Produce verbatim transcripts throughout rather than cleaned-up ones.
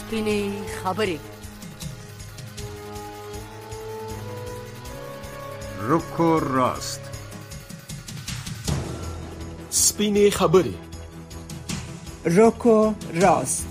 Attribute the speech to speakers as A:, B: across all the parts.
A: سپینې خبرې.
B: رکو راست.
C: سپینې خبرې.
D: رکو راست.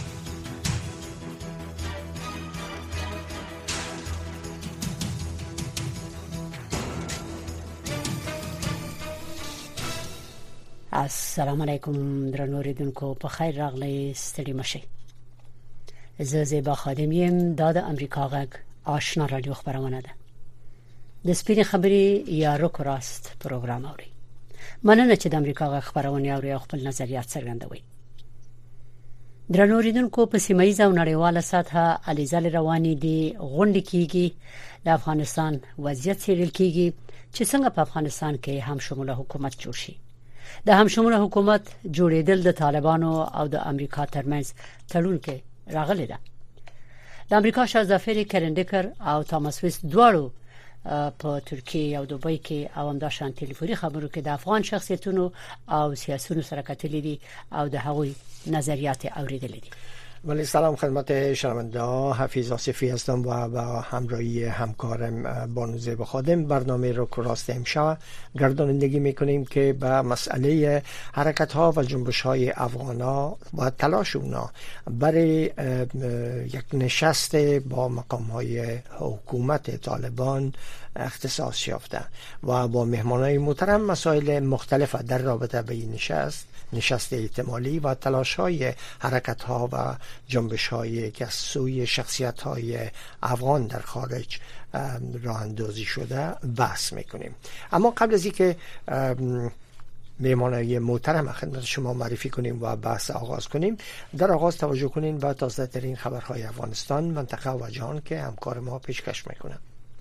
A: السلام علیکم درنو اوریدونکو، په خیر راغلی، ستړي مشئ. زه زیبا خادم یم. دا د امریکا غږ آشنا رادیو خبرونه ده. د سپینې خبرې یا رکو راست پروګرام اوري. مننه چې د امریکا غږ خبرونه اوري او خپل نظریات څرګندوي. درنو اوریدونکو، په سیمایي او نړیواله سطحه الیزل رواني دي غونډې کیږي. د افغانستان وضعیت څیړل کیږي چې څنګه په افغانستان کې هم شموله حکومت جوړ شي. د همشموله حکومت جوړېدل د طالبانو او د امریکا ترمنځ تړون کې راغلی ده. د امریکا شاهزاده کرندکر او تامس ویس دواړو په ترکیه او دوبۍ کې او همداشان ټلیفوني خبرو کې د افغان شخصیتونو او سیاسيونو سره کتلې دي او د هغوی نظریات اوریدلې دي.
E: ولی سلام خدمت شنونده ها، حفیظ آصفی هستم و با همراهی همکارم بانو زیبا خادم برنامه رو راست امشب گردانندگی میکنیم که به مسئله حرکت ها و جنبش های افغان ها و تلاش اونا برای یک نشست با مقام های حکومت طالبان اختصاص یافته و با مهمانای محترم مسائل مختلف در رابطه به این نشست نشست احتمالی و تلاش های حرکت ها و جنبش های که از سوی شخصیت های افغان در خارج راه اندازی شده بحث میکنیم. اما قبل از اینکه مهمانای محترم خدمت شما معرفی کنیم و بحث آغاز کنیم، در آغاز توجه کنیم به تازه ترین خبرهای افغانستان، منطقه و جهان که همکار ما پیشکش میکنه.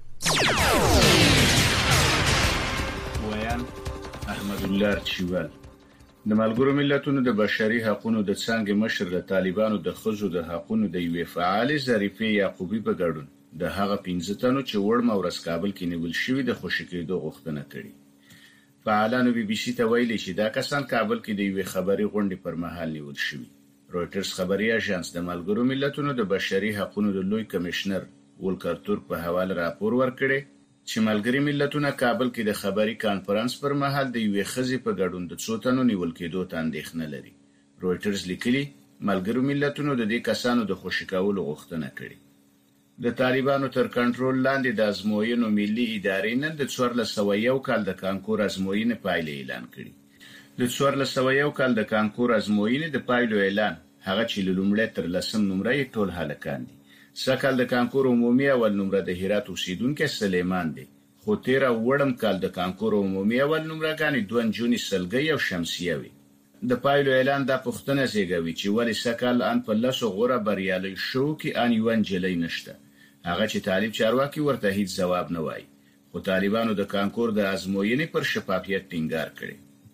F: ویان احمد الله چوال د ملګرو ملتونو د بشري حقوقو د څنګه مشر د طالبانو د خزو د حقوقو د یو فعال ظریفه یعقوبی په ګډون د هغه پنځه تنو چې وړ مورس کابل کې نیول شوی د خوشی کېدو غوښتنه کړې. فعالانو بي بي سي ته ویلي چې دا کسان کابل کې د یو خبري غونډې پر مهال نیول شوی. رويټرز خبري اژانس د ملګرو ملتونو د بشري حقوقو د لوی کمشنر ولکر تورک په حواله راپور ورکړي چې ملګری ملتونه کابل کې د خبري کانفرنس پر مهال د یوې خزي په ګډون د څو تنو نیول کېدو ته اندېښنه لري. رويټرز لیکلي ملګری ملتونو د دې کسانو د خوشی کولو غوښتنه کړې. د طالبانو تر کنټرول لاندې د ازموینو ملي ادارې نن د څوارلس سوه یو کال د کانکور ازموینې پایلې اعلان کړې. د څوارلس سوه یو کال د کانکور ازموینې د پایلو اعلان هغه چې لومړی تر لسم نمره یې ټول هلکان دي. سکل د کانکور عمومي اول نمره د هرات اوسیدونکو سلیمان دی، خو تیر وړم کال د کانکور عمومي اول نمره غانې دوه جونی سلګي او شمسیه وي. د پایلو اعلان د پښتنه زیږوي چې ولی سکل ان په لاسو غوړه بریالي شو کې ان یوان جلې نشته. هغه چې طالب چارواکي ورته هیڅ جواب نه وای، خو طالبانو د کانکور د ازموینې پر شفافیت ټینګار کړي.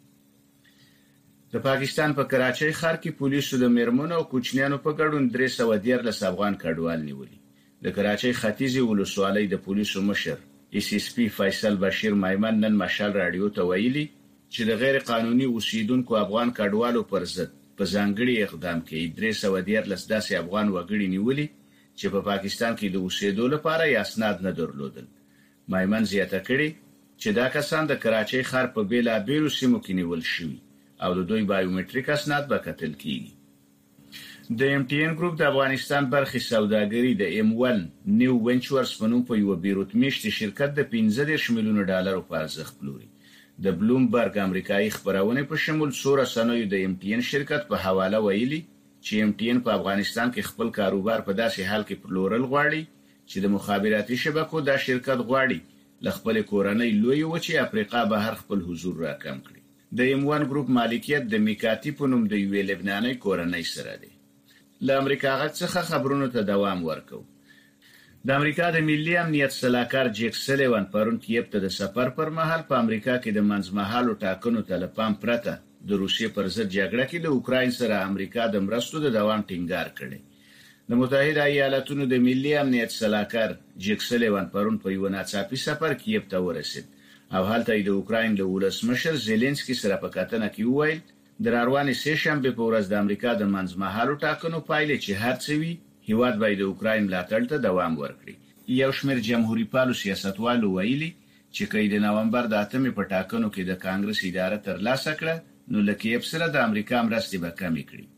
F: د پاکستان په کراچۍ ښار کې پولیسو د میرمنو او کوچنیانو په ګډون درې سوه دیارلس افغان کډوال نیولي. د کراچۍ ختیځي ولسوالۍ د پولیسو مشر اس اس پی فیصل بشیر مایمن نن مشال رادیو ته ویلي چې د غیر قانوني اوسیدونکو افغان کډوالو پر ضد په ځانګړي اقدام کې درې سوه دیارلس داسې افغان وګړي نیولي چې په پاکستان کې د اوسېدو لپاره یې اسناد نه درلودل. مایمن زیاته کړي چې دا کسان د کراچۍ ښار په بیلابیلو سیمو کې نیول شوي او د دوی بایومټریک اسناد به کتل کیږي. د ایم ټي ان ګروپ د افغانستان برخې سوداګري د ایم ون نیو وینچرز په نوم په یو بیروت میشتي شرکت د پنځه دېرش میلیونه ډالرو په ارزښت پلوري. د بلومبرګ امریکایي خبرونه په شمول سور سنوي د ایم ټي ان شرکت په حواله ویلي چې ایم ټي ان په افغانستان کې خپل کاروبار په داسې حال کې پلورل غواړي چې د مخابراتي شبکو دا شرکت غواړي ل خپل کورنۍ لوی وچی افریقا بهر خپل حضور راکم کړي. د ایم ون ګروپ مالکیت د میکاتی په نوم د یو لبناني کورنۍ سره دی. ل امریکا غږ څخه خبرونو ته دوام ورکو. د امریکا د ملي امنیت سلاکار جیک سلیوان پرون کیف ته د سفر پر مهال په امریکا کې د منځمهالو ټاکنو ته لپام پرته د روسیې پر ضد جګړه کې د اوکراین سره امریکا د مرستو د دوام ټینګار کړي. د متحده ایالاتونو د ملي امنیت سلاکار جیک سلیوان پرون په یو ناڅاپي سفر کیف ته ورسید او هلته د اوکراین له ولسمشر زيلنسکي سره په کتنه کې وویل د روانې سه شنبه په ورځ د امریکا د منځمهالو ټاکنو پایلې چې هر څه وي هیواد باید د اوکراین ملاتړ ته دوام ورکړي. یو شمېر جمهوریت پالو سیاستوالو ویلي چې کله د نومبر د اتمې په ټاکنو کې د کانګرس اداره ترلاسه کړه نو له کیف سره د امریکا مرستې به کمې کړي.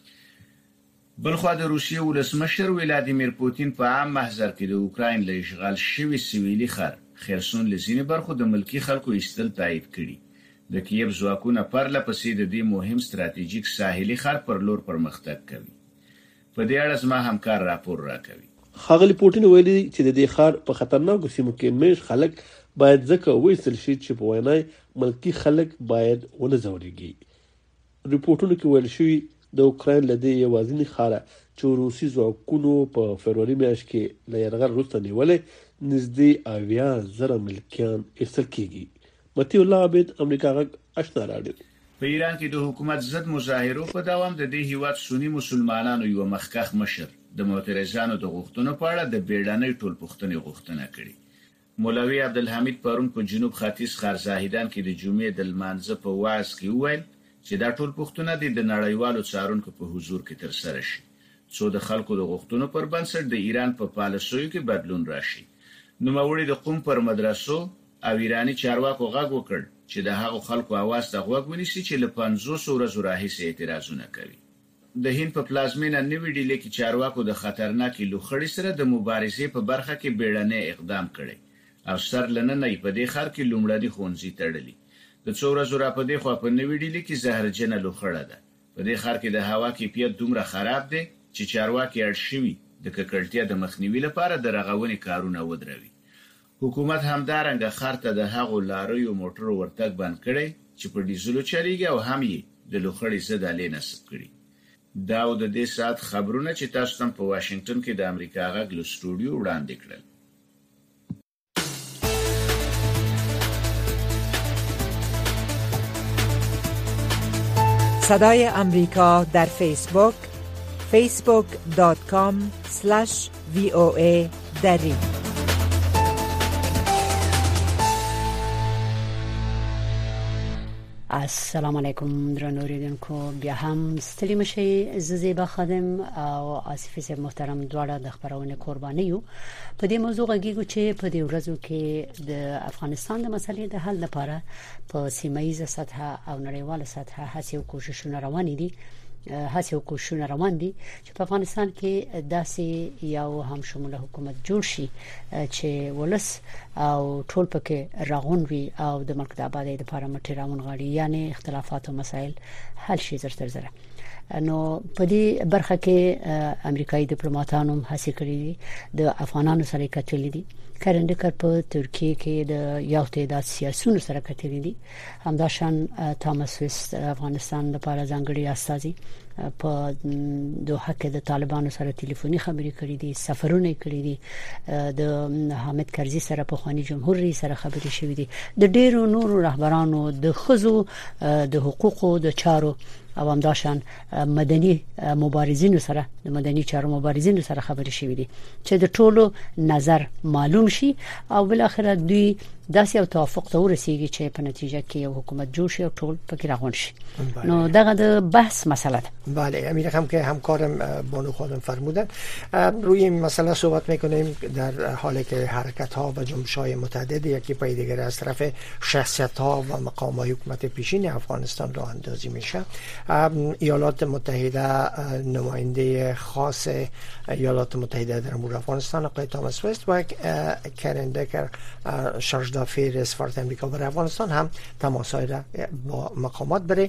F: بلخوا د روسیې ولسمشر ولادیمیر پوتین په عام محضر کې د اوکراین له اشغال شوي سویلي ښار خرسون له ځینې برخو د ملکی خلکو ایستل تایید کړي. د کیف ځواکونه پرله پسې د دې مهم ستراتیژیک ساحلي ښار پر لور پرمختګ کوي. په دې اړه زما همکار راپور راکوي.
G: ښاغلي پوتین ویلي چې د دې ښار په خطرناکو سیمو کې مېش خلک باید ځکه وایستل شي چې په وینای ملکی خلک باید ونه ځوريږي. ریپورتونو کې ویل شوی د اوکراین له دې یوازینی ښار چې روسي ځواکونو په فبروري میاشت کې له یرغل وروسته نیولې نږدې اویا زره ملکیان ایستل کېږي. متي الله عبید امریکا غږ آشنا راډیو.
F: په ایران کې د حکومت ضد مظاهرو په دوام د دې هیواد سنی مسلمانانو یو مخکخ مشر د معترضانو د غوښتنو په اړه د بیړنۍ ټولپوښتنې غوښتنه کړې. مولوي عبدالحمید پرون په جنوب ختیځ ښار زاهدان کې د جمعې د لمانځه په واعظ کې وویل چې دا ټولپوښتنه د نړیوالو څارونکو په حضور کې ترسره شي څو د خلکو د غوښتنو پر بنسټ د ایران په پالیسیو کې بدلون راشي. نوموړي د قوم پر مدرسو او ایرانی چارواکو غږ وکړ چې د هغو خلکو اواز ته غوږ ونیسي چې له پنځوس ورځو راهیسې اعتراضونه کوي. د هند په پلازمینه نوې ډیلي کې چارواکو د خطرناکې لوخړې سره د مبارزې په برخه کې بیړنی اقدام کړی او سر لننه په دې ښار کې لومړني ښوونځي تړلي. د څو ورځو را په دې خوا په نوې ډیلي کې زهرجنه لوخړه ده. په دې ښار کې د هوا کیفیت دومره خراب دی چې چارواکي اړ شوي د ککړتیا د مخنیوي لپاره د رغونې کارونه ودروي. حکومت همدارنګه ښار ته د هغو لاریو موټرو ورتګ بند کړی چې په ډیزلو چلیږي او هم یې د لوخړې ضد آلې نصب کړي. دا د دې ساعت خبرونه چې تاسو ته په واشنگټن کې د امریکا غږ له سټوډیو وړاندې کړل.
D: صدای امریکا در فیسبوک فیسبوک دات کام اسلش وی او ای دری.
A: السلام علیکم درنو اوریدونکو، بیا هم ستړي مشئ. زیبا خادم او آصف صاحب محترم دواړه د خبرونه قرباني یو. په دې موضوع غږیږو چې په دې ورځو کې د افغانستان د مسلې د حل لپاره په سیمایي سطح او نړیواله سطح هڅې او کوششونه روان دي. هڅه او کوششونه روان دي چې په افغانستان کې داسې یو هم شموله حکومت جوړ شي چې ولس او ټول پکې راغون وي او د ملک د آبادی لپاره مټراون غاړي، یعنی اختلافات او مسایل حل شي زر تر زره. نو په دې برخه کې امریکایي ډیپلوماټانو هم هڅه کړې دي د افغانانو سره کتلې دي. کرندکر په ترکیه کې د یو تعداد سیاسيونو سره کتلې دي. همداشان تامس وست افغانستان لپاره ځانګړي استازي په دوحه کې د طالبانو سره ټلیفوني خبرې کړې دي، سفرونه کړې دي، د حامد کرزي سره په خواني جمهور رئیس سره خبرې شوې دي، د ډیرو نورو رهبرانو د خزو د حقوقو د چارو او همداشان مدني مبارزینو سره د مدني چارو مبارزینو سره خبرې شوې دي چې د ټولو نظر معلوم شي او بل اخر دوی داسې او توافق ته ورسیږي چې په نتیجه کې یو حکومت جوړ شي او ټول پکې راغون شي. نو دغه د بحث مسئله ده.
E: بله، امیر هم که همکارم بانو خانم فرمودن روی این مسئله صحبت میکنیم در حالی که حرکت ها و جنبش های متعدد یکی پای دیگر از طرف شخصیت ها و مقام های حکومت پیشین افغانستان راه اندازی میشه. ایالات متحده نماینده خاص ایالات متحده در امور افغانستان آقای تامس وست و کرندکر شارژدافیر سفارت امریکا برای افغانستان هم تماس‌های را با مقامات برای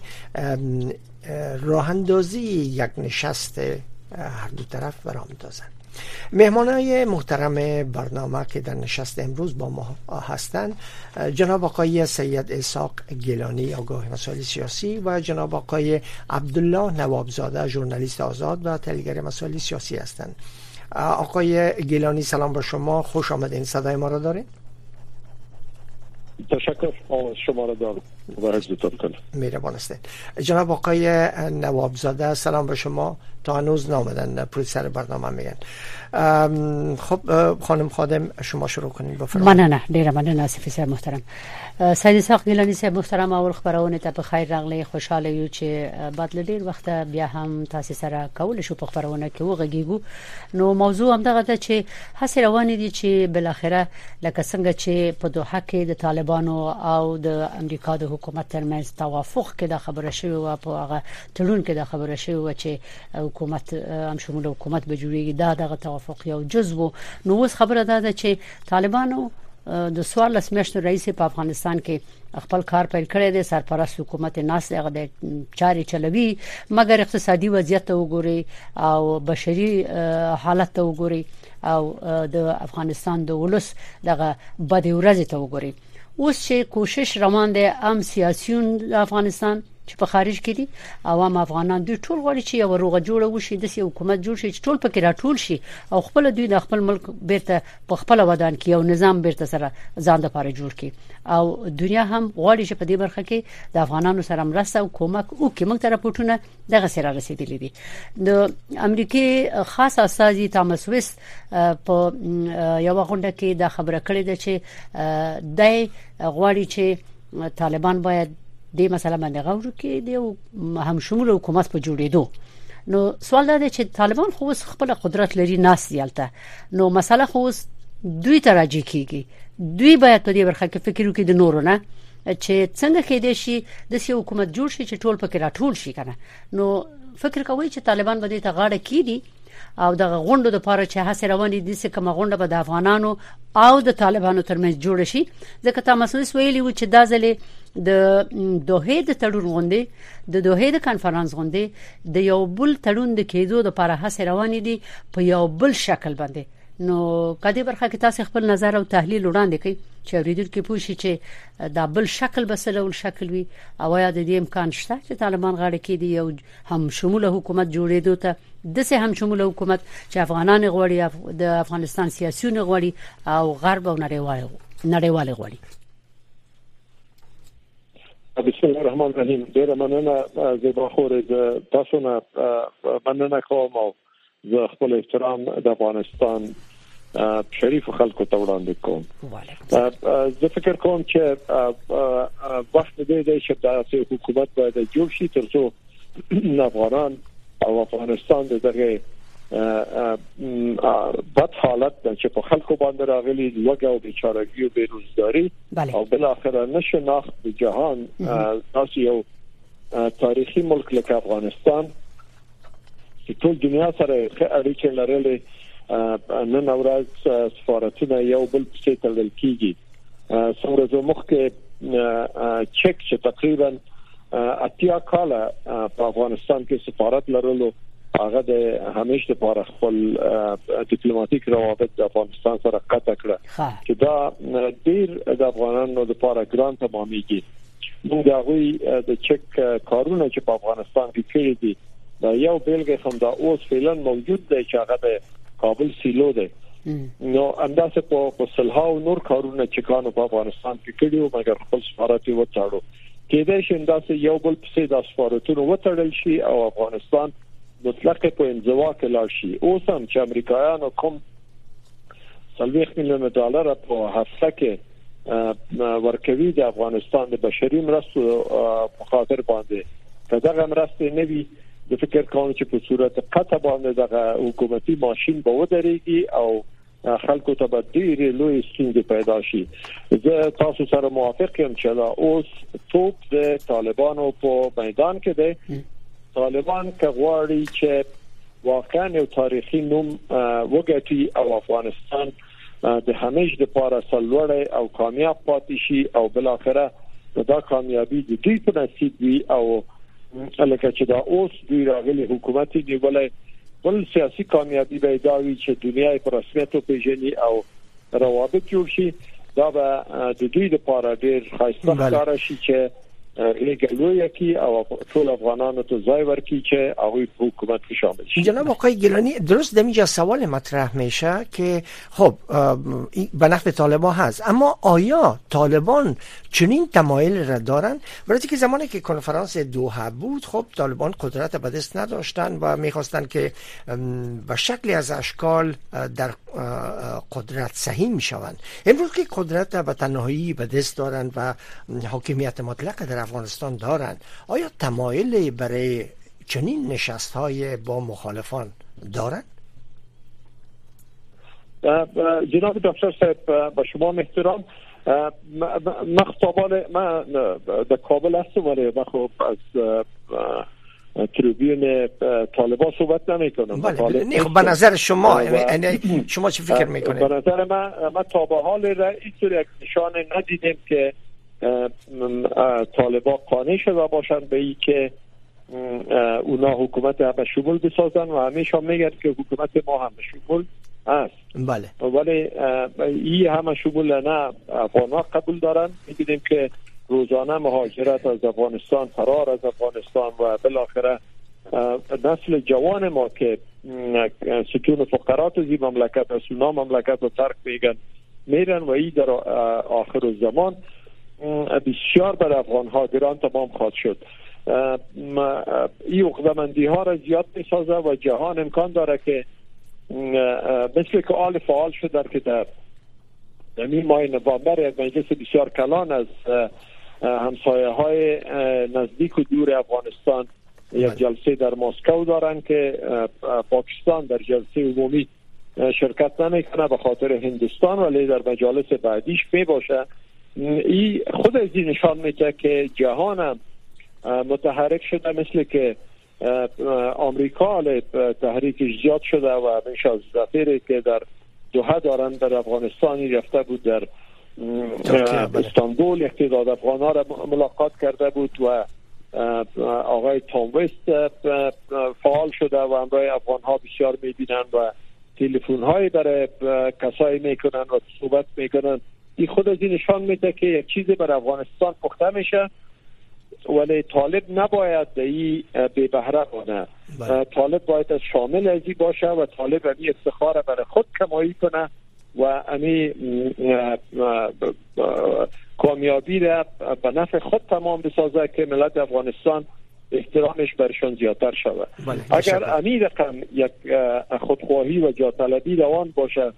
E: راه اندازی یک نشست هر دو طرف برآمد دادند. مهمانای محترم برنامه که در نشست امروز با ما هستند جناب آقای سید اسحاق گیلانی آگاه مسائل سیاسی و جناب آقای عبدالله نوابزاده ژورنالیست آزاد و تحلیلگر مسائل سیاسی هستند. آقای گیلانی سلام با شما، خوش آمدین. صدای ما را دارین؟
H: تشکر، شما را دارم. و حفظتان کنه.
E: مهربان هستید. جناب آقای نوابزاده سلام به شما. تا هنوز نامدن پروت سر برنامه میگن. خب خانم خادم شما شروع کنین بفرمایید.
A: مننه نه ډیره مننه آصف صاحب محترم. سید اسحاق ګیلانی صاحب محترم او خبرونه ته په خیر راغلی. خوشاله یو چې بعد له ډیر وخت بیا هم تاسو سره کول شو په خبرونه کې وغږیږو. نو موضوع هم دغه ته چې هڅه روانې دي چې بل اخره لکه څنګه چې په دوحه کې د طالبانو او د امریکا د حکومت ترمنځ توافق کې د خبره شوی او په هغه تړون کې د خبره شوی چې حکومت هم شمول حکومت به جوړیږي دا دغه توافق یو جزء. نو اوس خبره ده چې طالبانو د سوال لسمیشتو رئیس په افغانستان کې خپل کار پیل کړی دی. سرپرست حکومت ناس دغه د چاري چلوي مګر اقتصادي وضعیت ته وګوري او بشري حالت ته وګوري او د افغانستان د ولس دغه بد ورځ ته وګوري. اوس چې کوشش روان دي ام سیاسيون د افغانستان چې په خارج کې دي عوام افغانان دوی ټول غواړي چې یو روغه جوړه وشي د سي حکومت جوړ شي چې ټول پکې راټول شي او خپل دوی د خپل ملک بیرته په خپل ودان کې یو نظام بیرته سره ځان د پاره جوړ کړي او دنیا هم غواړي چې په دې برخه کې د افغانانو سره مرسته او کومک وکړي. موږ ته راپورټونه دغه سره رسیدلي دي. د امریکای خاص استازي تامس ویست په یو غونډه کې دا خبره کړې ده چې د غواړي چې طالبان باید د مسله باندې غوړو کې د هم شمول حکومت په جوړېدو. نو سوال دا دی چې طالبان خو خپل قدرت لري ناس دیالته نو مسله خو دوی ته راځي کیږي. دوی باید په دې برخه کې فکر وکړي د نورو نه چې څنګه کې دي شي د سي حکومت جوړ شي چې ټول پکې راټول شي کنه. نو فکر کوي چې طالبان به دې ته غاړه کیدي او د غونډو د پاره چې هڅه روانې دي چې کومه غونډه به د افغانانو او د طالبانو ترمنځ جوړ شي. ځکه تاسو ویلي و چې دا ځلې د دوحه د تړون غونډې د دوحه د کانفرنس غونډې د یو بل تړون د کېدو د لپاره هڅه روانې دي په یو بل شکل باندې. نو کدی برخه کې تاسو خپل نظر او تحلیل وړاندې کړئ چې اوریدونکو پوه شي چې دا بل شکل بسلول شکل وي او یا د دې امکان شته چې طالبان غاړه کې دی یو هم شموله حکومت جوړېدو ته د سه هم شموله حکومت چې افغانان غوړي د افغانستان سیاسيون غوړي او غرب او نړیوال نړیوال غوړي.
H: بسم الله الرحمن الرحیم. ډیر مننه زیبا خور د تاسو نه مننه کوم او زه خپل احترام د افغانستان شریف خلکو ته وړاندې کوم. زه فکر کوم چې وخت دې دی چې د حکومت باید جوړ شي ترڅو افغانان او افغانستان دغه بد حالت چې په خلکو باندې راغلي لوګه او بیچارهګي او بیروزګاری او بل اخر نشناخت د جهان تاسو یو تاریخي ملک لکه افغانستان چې ټول دنیا سره اړیکې لرلې نن ورځ سفارتونه یو بل څه تړل کیږي. څومره زموږ کې چک چې تقریبا اتیا کاله په افغانستان کې سفارت لرلو هغه د همیشه لپاره خپل ډیپلوماټیک روابط د افغانستان سره قطع کړه چې دا ډیر د افغانانو لپاره ګران تمامېږي. موږ هغه د چک کارونه چې په افغانستان کې کړی دي دا یو بیلګه هم دا اوس فعلا موجود دی چې هغه د کابل سیلو دی. نو اندازه په صلحاو نور کارونه چې کانو په افغانستان کې کړیو مګر خپل سفارت یې وټاړو. کېدای شي اندازه یو بل څه د سفارتونو وټړل شي او افغانستان مطلق په انزوا کې لاړ شي. اوس هم چې امریکایانو کوم څلوېښت میلیون ډالر په هفته کې ورکوي د افغانستان د بشري مرستو په خاطر باندې کداغه مرسته نه وي د فکر کوم چې په صورت قطع باندې دغه حکومتي ماشين به ودرېږي او خلکو ته به ډېر لوی ستونزې پیدا شي. زه تاسو سره موافق یم چې اوس توپ د طالبانو په میدان کې دی. طالبان که غواړي چې واقعا یو تاریخي نوم وګټي او افغانستان د همیش لپاره سلوړی او کامیاب پاتې شي او بل اخره دا کامیابی د دې په نصیب وي او لکه چې دا اوس دوی راغلي حکومت نیولای بل سیاسي کامیابی به دا وي چې دنیا په رسمیت پیژني او روابط جوړ شي. دا به د دوی لپاره ډېر خاصه کار شي چې ریګلوی کی او ټول افغانانو ته ځای ورکړي چې هغه په حکومت کې شامل شي.
E: جناب آقای گیلانی، درست دمیجا سوال مطرح میشه که خب به نفع طالبان هست، اما آیا طالبان چنین تمایل را دارن؟ برای که زمانی که کنفرانس دوحه بود خب طالبان قدرت به دست نداشتن و میخواستن که به شکلی از اشکال در قدرت سهیم میشوند. امروز که قدرت به تنهایی به دست دارن و حاکمیت مطلق در افغانستان دارن، آیا تمایل برای چنین نشست های با مخالفان دارن؟
H: جناب دکتر صاحب با شما احترام، من خطابال من در کابل هستم ولی من خب از تریبیون طالبان صحبت نمی کنم.
E: بله نه، خب به نظر شما شما چی فکر میکنید؟
H: به نظر من ما تا به حال را اینطور یک نشان ندیدیم که طالبان قانع شده باشند به این که اونا حکومت هم شمول بسازن و همیشه میگن که حکومت ما هم شمول است.
E: بله.
H: ولی این هم شمول نه افغان‌ها قبول دارن. می‌بینیم که روزانه مهاجرت از افغانستان، فرار از افغانستان و بالاخره نسل جوان ما که ستون فقرات از این مملکت از اونا مملکت رو ترک میگن میرن و این در آخر الزمان بسیار بر افغان‌ها گران تمام خواهد شد. این عقده‌مندی ها را زیاد میسازه و جهان امکان داره که مثل که آل فعال شده که در این ماه نوامبر یک مجلس بسیار کلان از همسایه های نزدیک و دور افغانستان یک جلسه در مسکو دارن که پاکستان در جلسه عمومی شرکت نمیکنه به خاطر هندوستان، ولی در مجالس بعدیش می باشه. این خود از این نشان میده که جهان هم متحرک شده، مثل که آمریکا تحریکش زیاد شده و میشه از زفیری که در دوحه دارن در افغانستانی رفته بود، در استانبول یک تعداد افغان‌ها را ملاقات کرده بود و آقای تام وست فعال شده و همراه افغان‌ها بسیار میبینن و تلفن‌هایی برای کسایی میکنن و صحبت میکنن. این خود از این نشان میده که یک چیزی بر افغانستان پخته میشه، ولی طالب نباید این بی بهره کنه. طالب باید از شامل ازی باشه و طالب امی افتخار برای خود کمایی کنه و امی کامیابی را به نفع خود تمام بسازه که ملت افغانستان احترامش برشان زیادتر شود. اگر امی رقم یک خودخواهی و جاطلبی روان باشه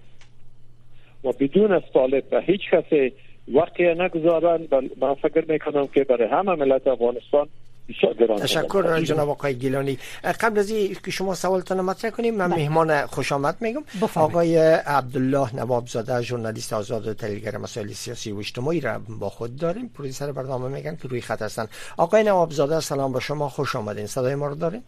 H: و بدون از طالب به هیچ کسی واقعا نگذارن، من فکر میکنم که برای همه ملت افغانستان بسیار گران.
E: تشکر جناب آقای گیلانی. قبل از اینکه شما سوالتون مطرح کنیم من مهمان خوش آمد میگم. آقای عبدالله نوابزاده ژورنالیست آزاد و تحلیلگر مسائل سیاسی و اجتماعی را با خود داریم. پرودوسر برنامه میگن که روی خط هستن. آقای نوابزاده سلام با شما، خوش آمدین. صدای ما رو دارین؟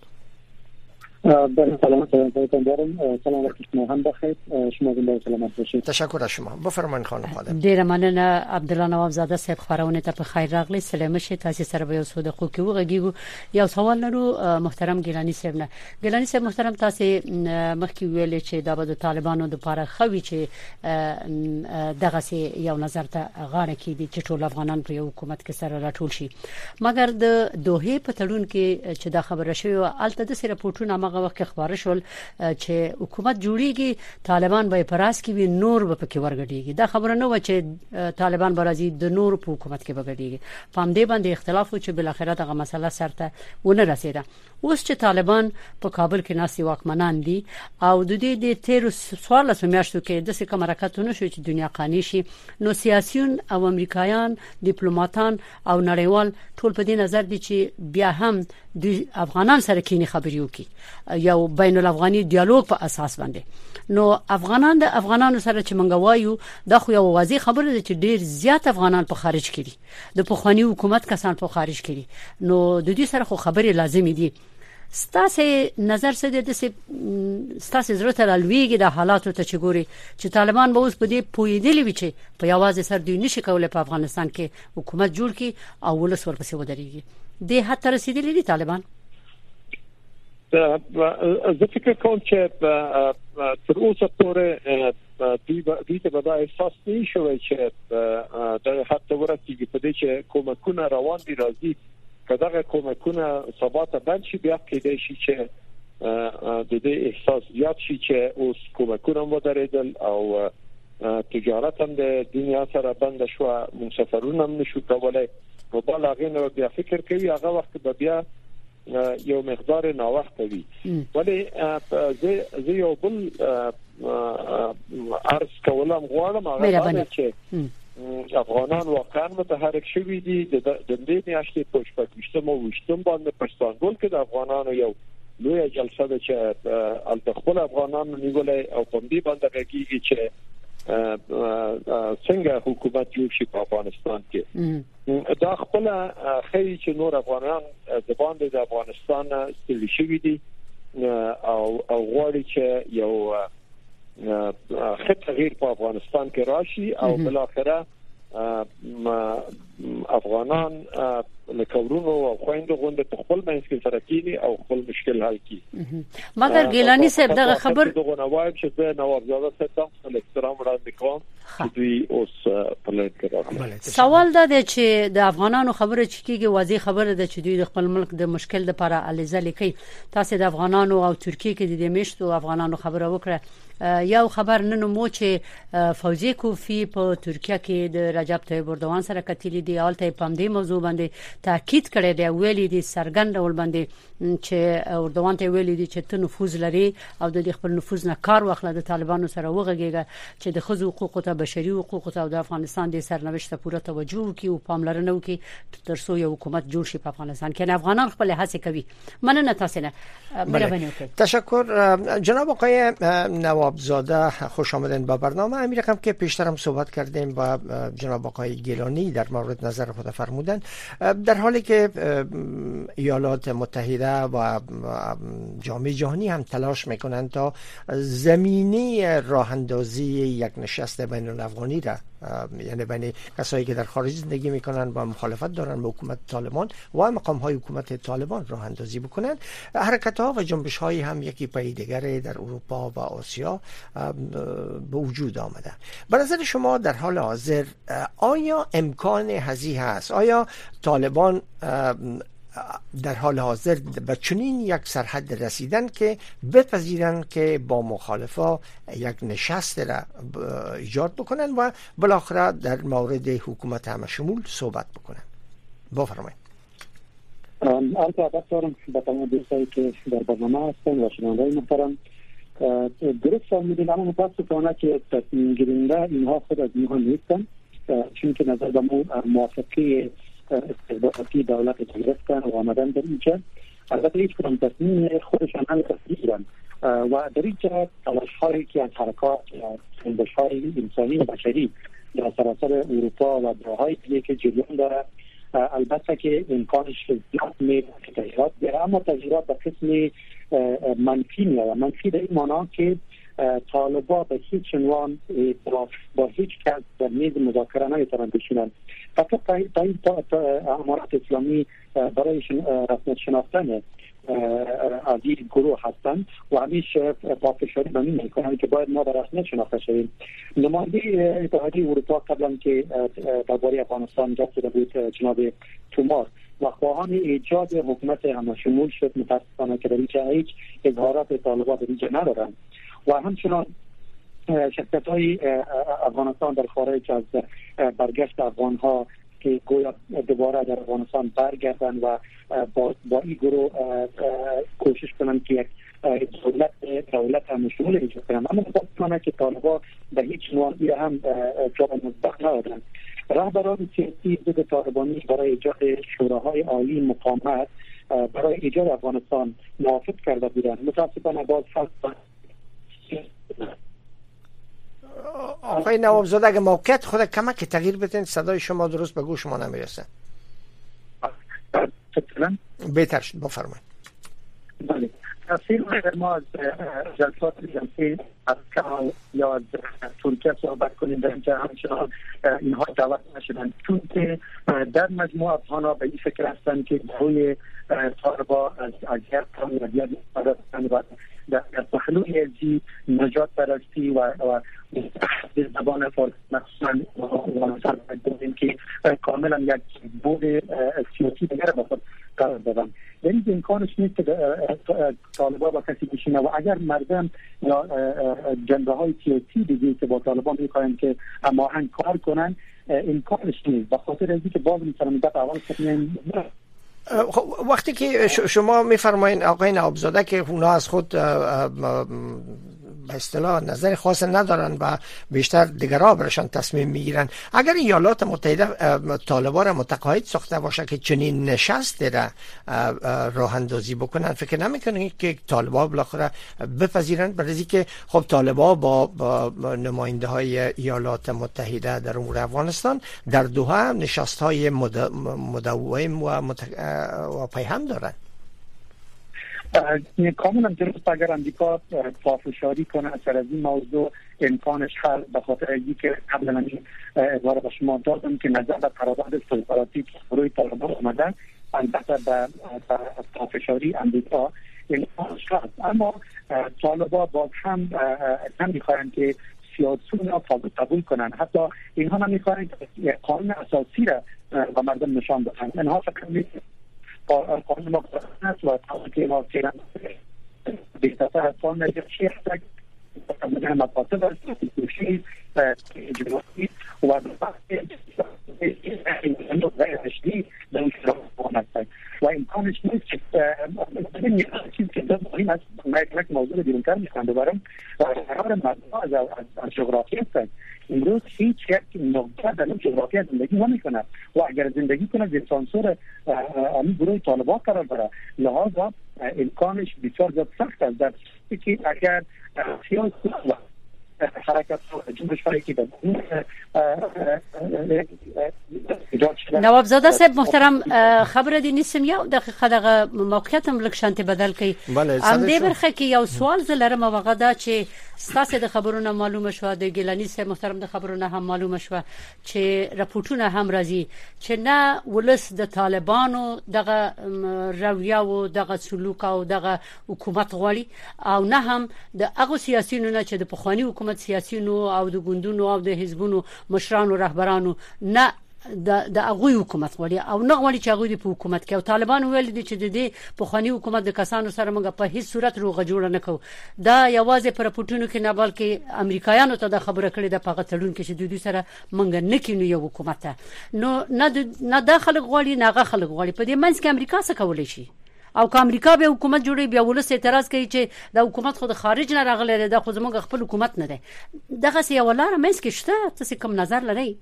I: بله سلام خدمتتون دارم. سلام وقت شما هم بخیر. شما زنده و سلامت باشید.
E: تشکر از شما. بفرمایید خانم خادم.
A: ډیر مننه عبدالله نوابزاده صاحب، خبرونه ته په خیر راغلی. سلام شه تاسو سره به یو څه د حقوقي وغږیږو. یو سوال لرو محترم ګیلانی صاحب نه. ګیلانی صاحب محترم، تاسو مخکې ویل چې د بده طالبانو د لپاره خوي چې دغه سي یو نظر ته غاړه کیدي چې ټول افغانان په یو حکومت کې سره راټول شي، مګر د دوه په تړون کې چې دا خبره شوی او الته د سره پورټونه هغه وخت خبره شول چې حکومت جوړیږي طالبان به پراس کې وي نور به پکې ورګډيږي. دا خبره نه و چې طالبان برازي د نور په حکومت کې بغړيږي. پام دې باندې اختلاف و چې بل اخرت هغه مسله سرته ونه رسیده. اوس چې طالبان په کابل کې ناسي واکمنان دي او د دې د تیر سوال سمېشتو کې د څه کوم حرکتونه شو چې دنیا قانوني شي، نو سیاسيون او امریکایان ډیپلوماټان او نړیوال ټول په دې نظر دي چې بیا هم د افغانان سره کینی خبري وکي یو بین الافغاني ډیالوګ په اساس باندې. نو افغانان د افغانانو سره چې منګ وایو دا خو یو واضح خبره ده چې ډیر زیات افغانان په خارج کړي، د پخوانی حکومت کسان په خارج کړي، نو د دې سره خو خبرې لازمي دي. ستاسو نظر څه دی؟ د ستاسو ضرورت لویږي د حالاتو ته چې ګوري چې طالبان به اوس په دې پویدلی وي چې په یوازې سر دوی نشي کولای په افغانستان کې حکومت جوړ کړي او ولس ورپسې ودرېږي. دې حتی رسیدلی دي طالبان؟
H: زه فکر کوم چې تر اوسه پورې دوی ته به دا احساس نه شوی چې د حتی ورسیږي په دې چې کومکونه روان دي راځي کداغه کومکونه ثبات بند شي بیا کېدای شي چې د دې احساس زیات شي چې اوس کومکونه ودرېدل او تجارت هم د دنیا سره بند شو، مسافرون هم نشو کولای. په بل هغه نو بیا فکر کوي هغه وخت به بیا یو مقدار ناوخت وي. ولی زه زه یو بل عرض کولم غواړم هغه چې افغانان واقعا متحرک شوي دي. د دې میاشتې په شپږم او وشتم باندې په استانبول کې د افغانانو یو لوی جلسه ده چې التخبل افغانان نیولې او په دې باندې راګیږي چې څنګه حکومت جوړ شي په افغانستان کې. دا خپل خیر چې نور افغانان د باندې د افغانستان ستړي شوي دي او او غواړي چې یو ښه تغییر په افغانستان کې راشي او بل اخره افغانان لکورونو او خويندو غونډه په خپل منځ کې سره کیږي او خپل مشکل حل کړي.
A: مګر ګیلانی صاحب دغه خبر
H: دغه نواب چې د نواب زاده ستاسو خپل احترام وړاندې کوم چې دوی اوس په لټ کې راغلي.
A: سوال دا دی چې د افغانانو خبره چې کیږي واضح خبره ده چې دوی د خپل ملک د مشکل لپاره الیزه لیکي. تاسو د افغانانو او ترکیه کې د میشتو افغانانو خبره وکړه. یو خبر نن مو چې فوزي کوفی په ترکیه کې د رجب طیب اردوغان سره کتلی دی، آلته پام دې موضوع باندې تاکید کړی دی، ویلي دی سرګند ډول باندې چې اردوغان ته ویلي دی چې ته نفوذ لري او د خپل نفوذ نه کار واخله، د طالبانو سره وغږیږي چې د خزو حقوقو ته بشري حقوقو ته او د افغانستان د سرنوشت ته پوره توجه وکړي او پاملرنه وکړي ترڅو یو حکومت جوړ شي په افغانستان کې. افغانان خپل هڅه کوي. مننه تاسو نه. مهرباني وکړئ.
E: تشکر جناب آقای نواب زاده، خوش آمدین به برنامه. همین رقم که پیشتر هم صحبت کردیم با جناب آقای گیلانی در مورد نظر خود فرمودن، در حالی که ایالات متحده و جامعه جهانی هم تلاش میکنند تا زمینه راه اندازی یک نشست بین الافغانی را، یعنی بین کسایی که در خارج زندگی میکنن و مخالفت دارن با حکومت طالبان و مقام های حکومت طالبان راه اندازی بکنن، حرکت ها و جنبش های هم یکی پای دیگری در اروپا و آسیا به وجود آمده. به نظر شما در حال حاضر آیا امکان هزی هست؟ آیا طالبان در حال حاضر به چنین یک سرحد رسیدن که بپذیرن که با مخالفا یک نشست را ایجاد بکنن و بالاخره در مورد حکومت همه شمول صحبت بکنن؟ بفرمایید.
I: البته عادت دارم به تمام دوستایی که در برنامه هستن و شنوندگان محترم درست فرمودید، اما متاسفانه که تصمیم گیرنده اینها خود از اینها نیستن، چون که نظر به موافقه استخباراتی دولت گرفتن و آمدن در اینجا. البته هیچ کدام تصمیم خودشان نمی‌پذیرند و در اینجا تلاش‌هایی که از حرکات جنبش‌های انسانی و بشری در سراسر اروپا و جاهای دیگه که جریان داره، البته که امکانش زیاد میره که تغییرات بیاره، اما تغییرات به قسم منفی میاد. منفی در این معنا که طالبان به هیچ عنوان با هیچ کس در میز مذاکره نمیتونن بشینن. فقط تا این امارات اسلامی برای رسمیت شناختن از این گروه هستند و همیشه پافشاری به این میکنند که باید ما به رسمیت شناخته شویم. نماینده اتحادیه اروپا قبلا که درباره افغانستان جا شده بود جناب تومار و خواهان ایجاد حکومت همشمول شد، متاسفانه که در اینجا هیچ اظهارات طالبان در اینجا ندارند و همچنان شرکت های افغانستان در خارج از برگشت افغان ها که گویا دوباره در افغانستان برگردن و با, با این گروه کوشش کنن که یک دولت دولت همشمول ایجاد کنن، اما متاسفانه که طالبان به هیچ نوع هم جواب مثبت ندادن. رهبران سیاسی ضد طالبانی برای ایجاد شوراهای عالی مقاومت برای ایجاد افغانستان موافق کرده بودند. متاسفانه باز فصل
E: آقای نواب زاده اگه موقعیت خود کمک تغییر بدین، صدای شما درست به گوش ما نمیرسه. بهتر شد، بفرمایید.
I: بله، تفسیر ما از جلسات جمعی از کال یا از ترکیه صحبت کنیم در اینجا همچنان اینها دعوت نشدن، چون که در مجموع افغان‌ها به این فکر هستند که گروه طالبان از اگر کامی و دیگر استفاده و در پهلوی ازی نجات پرستی و به زبان فارسی مخصوصا و مثلا بودیم که کاملا یک بود سیاسی دیگر به خود قرار دادن. یعنی امکانش نیست که طالبان با کسی بشینه و اگر مردم یا جنبه های سیاسی دیگه که با طالبان میخواین که هماهنگ کار کنن امکانش نیست. به خاطر اینکه باز میتونم در اول خدمت
E: وقتی که شما میفرمایید آقای نوابزاده که اونا از خود به اصطلاح نظر خاص ندارن و بیشتر دیگرها برشان تصمیم میگیرن، اگر ایالات متحده طالبان را متقاعد ساخته باشه که چنین نشستی را راه اندازی بکنن، فکر نمیکنید که طالبان بالاخره بپذیرن؟ برای که خب طالبان با, با نماینده های ایالات متحده در امور افغانستان در دوحه نشست های مداوم و, مت... و پیهم دارن.
I: کاملا درست. اگر امریکا پافشاری کنه سر از این موضوع امکانش هست، به خاطر اینکه قبلا من ادوار به شما دادم که نظر به قرارداد استخباراتی روی طالبان اومده، البته به پافشاری امریکا امکانش هست، اما طالبان باز هم نمیخواهند که سیاسیون را قبول کنن. حتی اینها نمیخواهند که قانون اساسی را به مردم نشان بدن. اینها فکر میکنند قانون مقرر است و که ما کردن بیشتر از قانون نجاشی هست که مقاصد است دوشی اجرایی و هشتی در اون هست و امکانش نیست که این یه چیز که دست مهم است. من موضوع دیرونتر میخوام ببرم قرار مردم از جغرافی هست. امروز هیچ یک نقطه در اون جغرافی زندگی نمیکنه و اگر زندگی کنه در سانسور همین گروه طالبان قرار داره، لحاظا امکانش بسیار زیاد سخت است. در صورتی که اگر سیاسی حرکت جنبش هایی که
A: نوابزاده صاحب محترم خبر دی نیستم یو دقیقه دغه موقعیتم لکشانت بدل کی ام دې برخه کې یو سوال زلرم واغه دا چې ستاسو د خبرونو معلومه شو د ګیلانی صاحب محترم د خبرونو هم معلومه شو چې راپورټونه هم راځي چې نه ولس د طالبانو دغه رویه او دغه سلوک او دغه حکومت غواړي او نه هم د هغه سیاسيونو نه چې د پخوانی حکومت سیاسيونو او د ګوندونو او د حزبونو مشرانو رهبرانو نه د د هغه حکومت غواړي او نه غواړي چې هغه په حکومت کې او طالبان ویل دي چې د دې پخوانی حکومت د کسانو سره موږ په هیڅ صورت روغه جوړه نه کوو. دا یوازې پر پټونو کې نه بلکې امریکایانو ته د خبره کړې د پاغه تړون کې چې دوی سره موږ نه کینو یو حکومت نو نه نه داخله غواړي نه هغه خلک غواړي. په دې منځ کې امریکا څه کولای شي؟ او که امریکا به حکومت جوړي بیا ولس اعتراض کوي چې د حکومت خود خارج نه راغلی دی، خو زموږ خپل حکومت نه دی. دغه سی ولاره مې کې شته. تاسو کوم نظر لرئ؟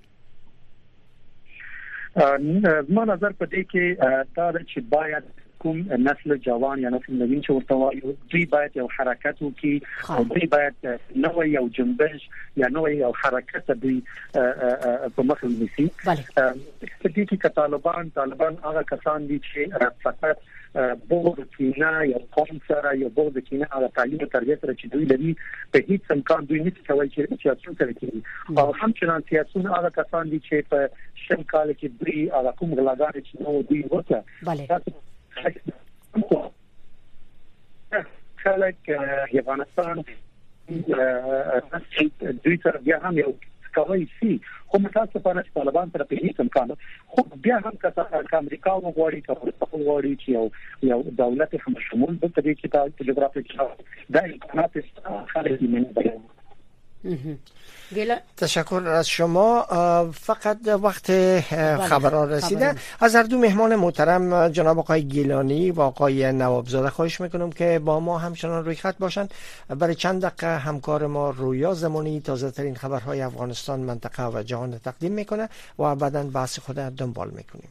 I: ما نظر په دې کې دا چې باید کوم نسل جوان یا نسل نوین چې ورته وایي دوی باید یو حرکت وکړي او دوی باید نوې یو جنبش یا نوې یو حرکت دوی په مخ ونیسي. په دې کې طالبان طالبان هغه کسان دي چې فقط بغض کینه یا قوم سره یا بغض کینه هغه تعلیم او تربیت سره چې دوی لري په هیڅ امکان دوی نشي کولی چې سیاست سره کوي. او همچنان سیاستونه هغه کسان دي چې په شل کال کې دوی هغه کوم غلاګانې چې نو دوی وکړه خلک افغانستان دوی سره بیا هم یو کوي سي خو متاسفانه طالبان سره په هیڅ امکان خو بیا هم که امریکا وغواړي که وغواړي چې یو یو دولت هم شمول به په دې کې د جغرافیې کې دا امکانات خارجي منه.
E: تشکر از شما. فقط وقت خبران رسیده. از هر دو مهمان محترم جناب آقای گیلانی و آقای نوابزاده خواهش میکنم که با ما همچنان روی خط باشند. برای چند دقیقه همکار ما رویا زمانی تازه ترین خبرهای افغانستان، منطقه و جهان تقدیم میکنه و بعداً بحث خود دنبال میکنیم.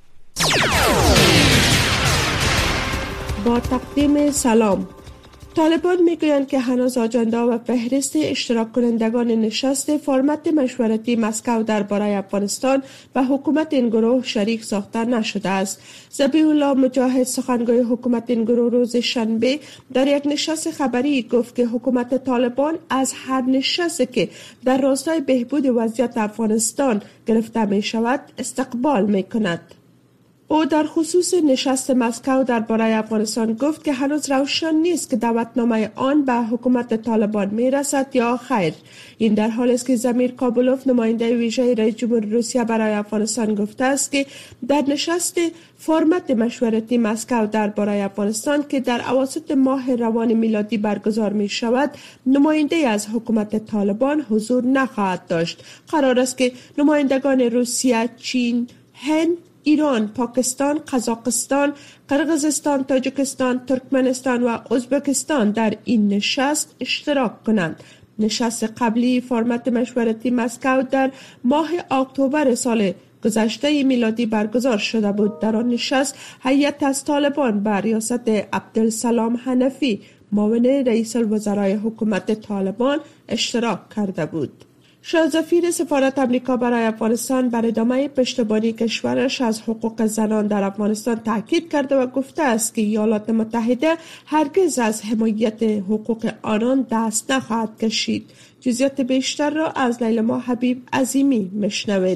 J: با تقدیم سلام. طالبان میگویند که هنوز آجنده و فهرست اشتراک کنندگان نشست فرمت مشورتی مسکو درباره افغانستان و حکومت این گروه شریک ساخته نشده است. ذبیح الله مجاهد سخنگوی حکومت این گروه روز شنبه در یک نشست خبری گفت که حکومت طالبان از هر نشستی که در راستای بهبود وضعیت افغانستان گرفته می شود استقبال می کند. او در خصوص نشست مسکو درباره افغانستان گفت که هنوز روشن نیست که دعوتنامه آن به حکومت طالبان می رسد یا خیر. این در حالی است که زمیر کابولوف نماینده ویژه رئیس جمهور روسیه برای افغانستان گفته است که در نشست فرمت مشورتی مسکو درباره افغانستان که در اواسط ماه روان میلادی برگزار می شود نماینده از حکومت طالبان حضور نخواهد داشت. قرار است که نمایندگان روسیه، چین، هند، ایران، پاکستان، قزاقستان، قرقیزستان، تاجیکستان، ترکمنستان و ازبکستان در این نشست اشتراک کنند. نشست قبلی فرمت مشورتی مسکو در ماه اکتبر سال گذشته میلادی برگزار شده بود. در آن نشست هیئت از طالبان به ریاست عبدالسلام حنفی معاون رئیس الوزرای حکومت طالبان اشتراک کرده بود. شاهزفیر سفارت امریکا برای افغانستان بر ادامه پشتیبانی کشورش از حقوق زنان در افغانستان تاکید کرده و گفته است که ایالات متحده هرگز از حمایت حقوق آنان دست نخواهد کشید. جزئیات بیشتر را از لیلا حبیب عظیمی میشنوید.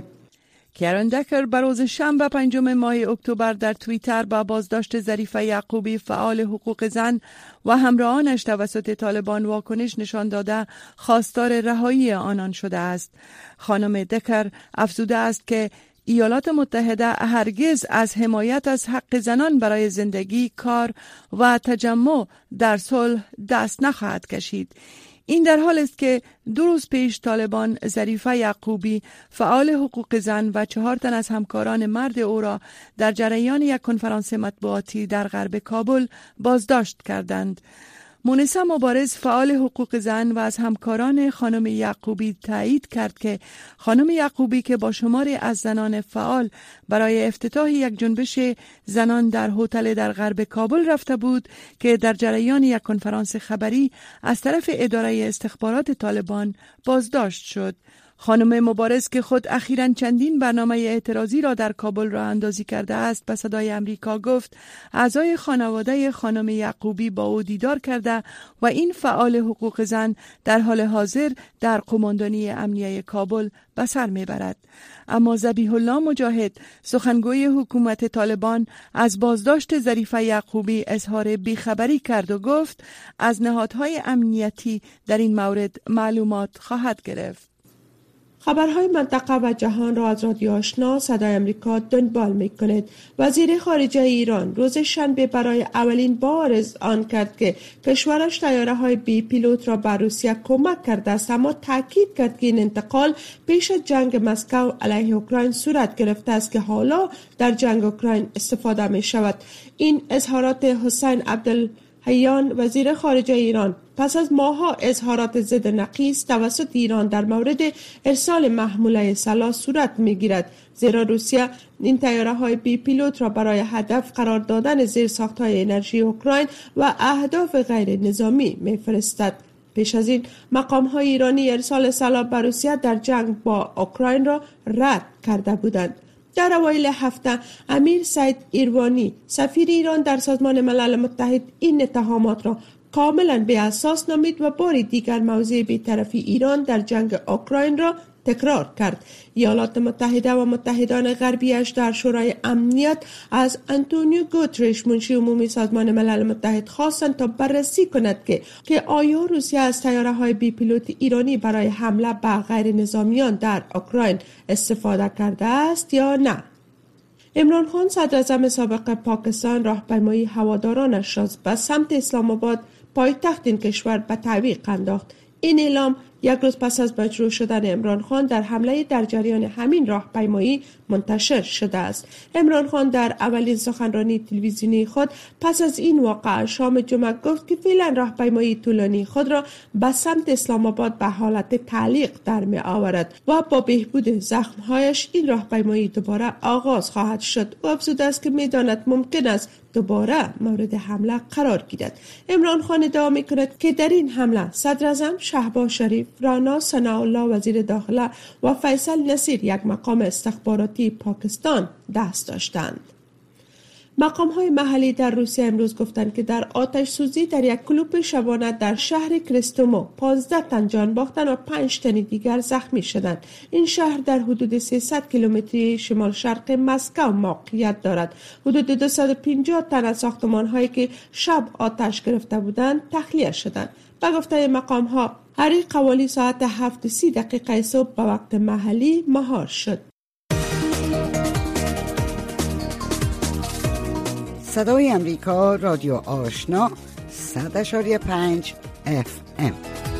K: کرن دکر بر روز شنبه پنجم ماه اکتبر در توییتر با بازداشت ظریفه یعقوبی فعال حقوق زن و همراهانش توسط طالبان واکنش نشان داده خواستار رهایی آنان شده است. خانم دکر افزوده است که ایالات متحده هرگز از حمایت از حق زنان برای زندگی، کار و تجمع در صلح دست نخواهد کشید. این در حال است که دو روز پیش طالبان ظریفه یعقوبی فعال حقوق زن و چهار تن از همکاران مرد او را در جریان یک کنفرانس مطبوعاتی در غرب کابل بازداشت کردند. مونسه مبارز فعال حقوق زن و از همکاران خانم یعقوبی تایید کرد که خانم یعقوبی که با شماری از زنان فعال برای افتتاح یک جنبش زنان در هتل در غرب کابل رفته بود که در جریان یک کنفرانس خبری از طرف اداره استخبارات طالبان بازداشت شد. خانم مبارز که خود اخیراً چندین برنامه اعتراضی را در کابل راه اندازی کرده است به صدای امریکا گفت اعضای خانواده خانم یعقوبی با او دیدار کرده و این فعال حقوق زن در حال حاضر در قماندانی امنیه کابل به سر میبرد. اما ذبیح الله مجاهد سخنگوی حکومت طالبان از بازداشت ظریفه یعقوبی اظهار بیخبری کرد و گفت از نهادهای امنیتی در این مورد معلومات خواهد گرفت.
J: خبرهای منطقه و جهان را از رادیو آشنا صدای امریکا دنبال می‌کنید. وزیر خارجه ایران روز شنبه برای اولین بار اذعان کرد که کشورش طیاره‌های بی پیلوت را به روسیه کمک کرده است، اما تاکید کرد که این انتقال پیش از جنگ مسکو علیه اوکراین صورت گرفته است که حالا در جنگ اوکراین استفاده می‌شود. این اظهارات حسین عبدالحیان وزیر خارجه ایران پس از ماه‌ها اظهارات ضد نقیص توسط ایران در مورد ارسال محموله سلاح صورت می‌گیرد، زیرا روسیه این طیاره‌های بی پیلوت را برای هدف قرار دادن زیرساخت‌های انرژی اوکراین و اهداف غیر نظامی می‌فرستد. پیش از این مقام‌های ایرانی ارسال سلاح به روسیه در جنگ با اوکراین را رد کرده بودند. در اوایل هفته امیر سعید ایروانی سفیر ایران در سازمان ملل متحد این اتهامات را کاملا بی اساس نامید و بار دیگر موضع بی‌طرفی ایران در جنگ اوکراین را تکرار کرد. ایالات متحده و متحدان غربیش در شورای امنیت از آنتونیو گوترش منشی عمومی سازمان ملل متحد خواستند تا بررسی کند که که آیا روسیه از طیاره‌های بی پیلوت ایرانی برای حمله به غیر نظامیان در اوکراین استفاده کرده است یا نه. عمران خان صدر اعظم سابق پاکستان راهپیمایی هوادارانش را به سمت اسلام آباد پایتخت این کشور به تعویق انداخت. این اعلام یک روز پس از مجروح شدن عمران خان در حمله در جریان همین راهپیمایی منتشر شده است. عمران خان در اولین سخنرانی تلویزیونی خود پس از این واقعه شام جمعه گفت که فعلا راهپیمایی طولانی خود را به سمت اسلام آباد به حالت تعلیق در می آورد و با بهبود زخمهایش این راهپیمایی دوباره آغاز خواهد شد. او افزوده است که می داند ممکن است دوباره مورد حمله قرار گیرد. عمران خان ادعا می کند که در این حمله صدر اعظم شهباز شریف، رانا ثناءالله وزیر داخله و فیصل نصیر یک مقام استخباراتی پاکستان دست داشتند. مقام‌های محلی در روسیه امروز گفتند که در آتش سوزی در یک کلوپ شبانه در شهر کریستومو پانزده تن جان باختند و پنج تن دیگر زخمی شدند. این شهر در حدود سیصد کیلومتری شمال شرق مسکو موقعیت دارد. حدود دویست و پنجاه تن از ساختمان‌هایی که شب آتش گرفته بودند تخلیه شدند. به گفته مقام‌ها حریق حوالی ساعت هفت و سی دقیقه صبح به وقت محلی مهار شد.
L: صدای امریکا، رادیو آشنا، صد اشاری پنج اف ام.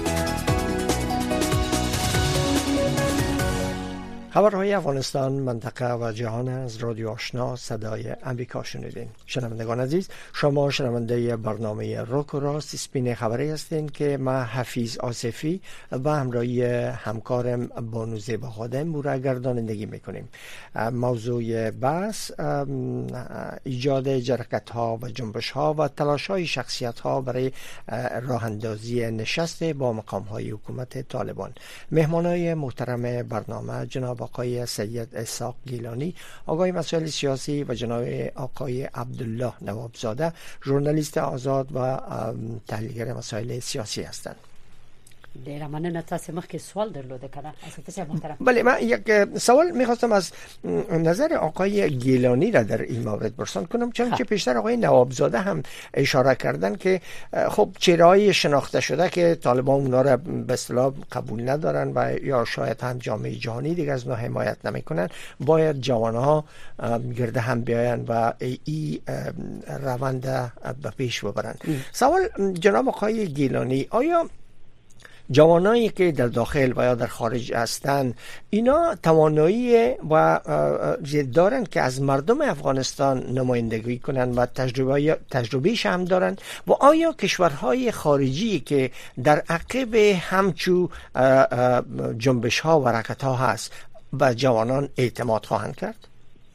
E: خبرهای افغانستان، منطقه و جهان از رادیو آشنا صدای امریکا شنیدین. شنوندگان عزیز، شما شنونده برنامه روک و راست سپین خبری هستین که ما حفیظ آصفی و همراهی همکارم بانوزیبا خادم بوره گردانندگی میکنیم. موضوع بحث ایجاد جرقت ها و جنبش ها و تلاش های شخصیت ها برای راه اندازی نشست با مقام های حکومت طالبان. مهمانای محترم برنامه جناب آقای سید اسحاق گیلانی، آقای مسائل سیاسی، و جناب آقای عبدالله نوابزاده، ژورنالیست آزاد و تحلیلگر مسائل سیاسی هستند.
A: ډیره مننه. تاسو مخکې سوال درلوده کنه اساتذه محترم؟
E: بله، من یک سوال میخواستم از نظر آقای گیلانی را در این مورد برسان کنم، چون که پیشتر آقای نوابزاده هم اشاره کردن که خب چهره‌های شناخته شده که طالبان اونا را به اصطلاح قبول ندارن و یا شاید هم جامعه جهانی دیگه از اونها حمایت نمیکنن، باید جوانها گرده هم بیاین و این روند به پیش ببرن. سوال جناب آقای گیلانی، آیا جوانایی که در داخل و یا در خارج هستند اینا توانایی و دارن که از مردم افغانستان نمایندگی کنن و تجربه تجربهش هم دارن؟ و آیا کشورهای خارجی که در عقب همچو جنبش ها و حرکت ها هست به جوانان اعتماد خواهند کرد؟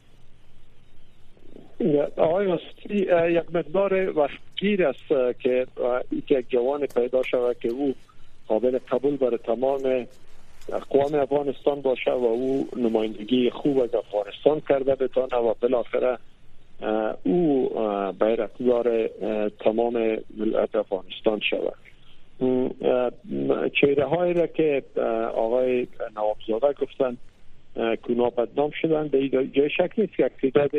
H: آقای استی، یک مقدار وقتگیر است که یک جوان پیدا شود که او قابل قبول برای تمام اقوام افغانستان باشه و او نمایندگی خوب از افغانستان کرده بتانه و بالاخره او بیرقدار تمام ملت افغانستان شود. چهره هایی را که آقای نوابزاده گفتن که اونا بدنام شدن به این جای شک نیست که اکتیداد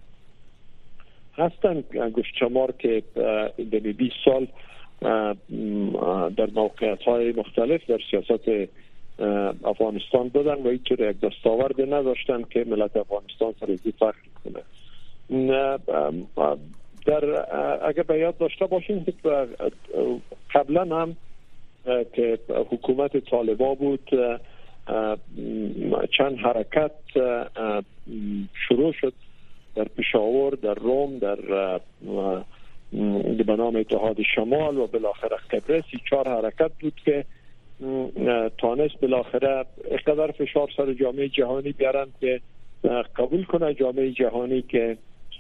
H: هستن گوشتشمار که در بیست سال در موقعیت های مختلف در سیاست افغانستان بودن و اینطور یک دستاورد نداشتن که ملت افغانستان سر ازی فخر کنه. در اگر به یاد داشته باشیم قبلا هم که حکومت طالبان بود چند حرکت شروع شد در پشاور، در روم، در به نام اتحاد شمال و بالاخره قبرس. چهار حرکت بود که تانست بالاخره اقتدار فشار سر جامعه جهانی بیارن که قبول کنه جامعه جهانی که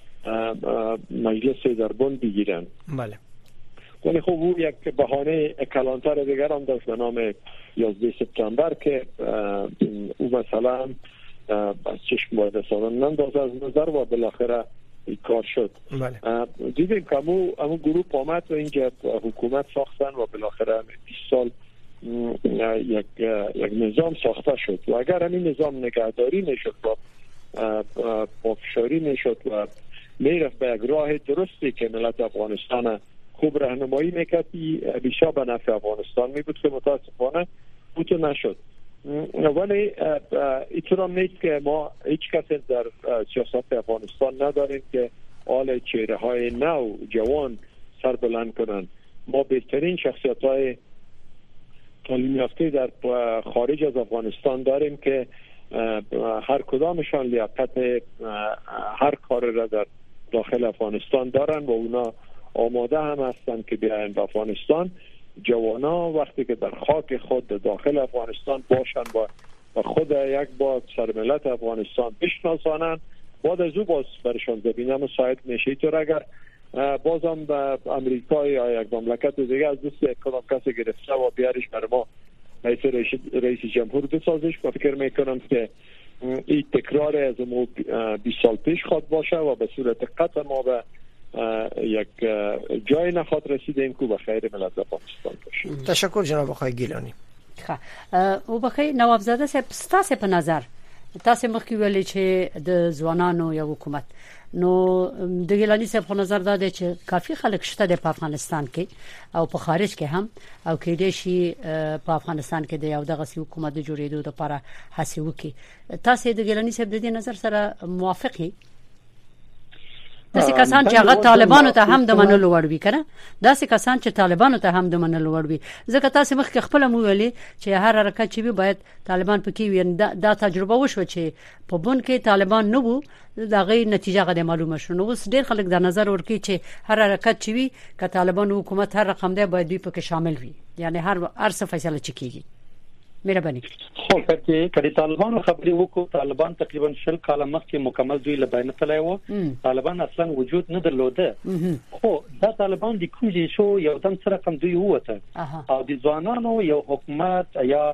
H: مجلس دربان بگیرن.
E: بله.
H: ولی خب او یک بهانه کلانتر دیگر هم داشت به نام یازده سپتامبر که او مثلا از چشم باید سالان ننداز از نظر و بالاخره این کار شد.
E: بله.
H: دیدیم که همون همون گروه آمد و اینجا حکومت ساختن و بالاخره بیست سال یک یک نظام ساخته شد و اگر همین نظام نگهداری نشد و پافشاری نشد و میرفت به یک راه درستی که ملت افغانستان خوب راهنمایی میکرد، بیشتر به نفع افغانستان می بود که متاسفانه بود نشد. ولی اینطور هم نیست که ما هیچ کسی در سیاست افغانستان نداریم که حال چهره های نو جوان سر بلند کنن. ما بهترین شخصیت های تعلیم یافته در خارج از افغانستان داریم که هر کدامشان لیاقت هر کار را در داخل افغانستان دارن و اونا آماده هم هستن که بیاین به افغانستان. جوانا وقتی که در خاک خود داخل افغانستان باشن و خود یک بار سر ملت افغانستان بشناسانن، بعد از او باز برشان زمینه مساعد میشه. تو اگر بازم به امریکا یا یک مملکت دیگه از دست یک کدام کسی گرفته و بیارش بر ما رئیس رئیس جمهور بسازش، من فکر میکنم که این تکرار از ما بیست سال پیش خواهد باشه و به صورت قطع ما به یک جای نخواهد رسیدیم که به خیر ملت افغانستان باشه.
E: تشکر جناب آقای گیلانی.
A: او بخیر نواب زاده صاحب ستاسو په نظر تاسو مخکې ویلي چې د ځوانانو یو حکومت نو د ګیلانی صاحب په نظر دا دی چې کافي خلک شته د افغانستان کې او په خارج کې هم او کې دې شي په افغانستان کې د یو دغه حکومت د جوړېدو لپاره هڅه وکړي. تاسو د ګیلانی صاحب د دې نظر سره موافقي؟ داسې کسان چې هغه طالبانو ته هم د منلو وړ وي کنه داسې کسان چې طالبانو ته هم د منلو وړ وي ځکه تاسو مخکې خپل مو ویلي چې هر حرکت چې وي باید طالبان پکې وي دا, دا تجربه وشو چې په بون کې طالبان نه وو دا غي نتیجه غو معلومه شو. نو اوس ډېر خلک د نظر ورکړي چې هر حرکت چې وي ک طالبان حکومت هر رقم دی باید دوی پکې شامل وي یعنی هر هر څه فیصله چکیږي. مهرباني.
M: خو کله کله طالبانو خبري وکړو طالبان تقریبا شل کاله مخکې مکمل دوی له بین تلای وو طالبان اصلا وجود نه درلوده خو دا طالبان د کوم ځای شو یو دم سره کم دوی وته او د ځوانانو یو حکومت یا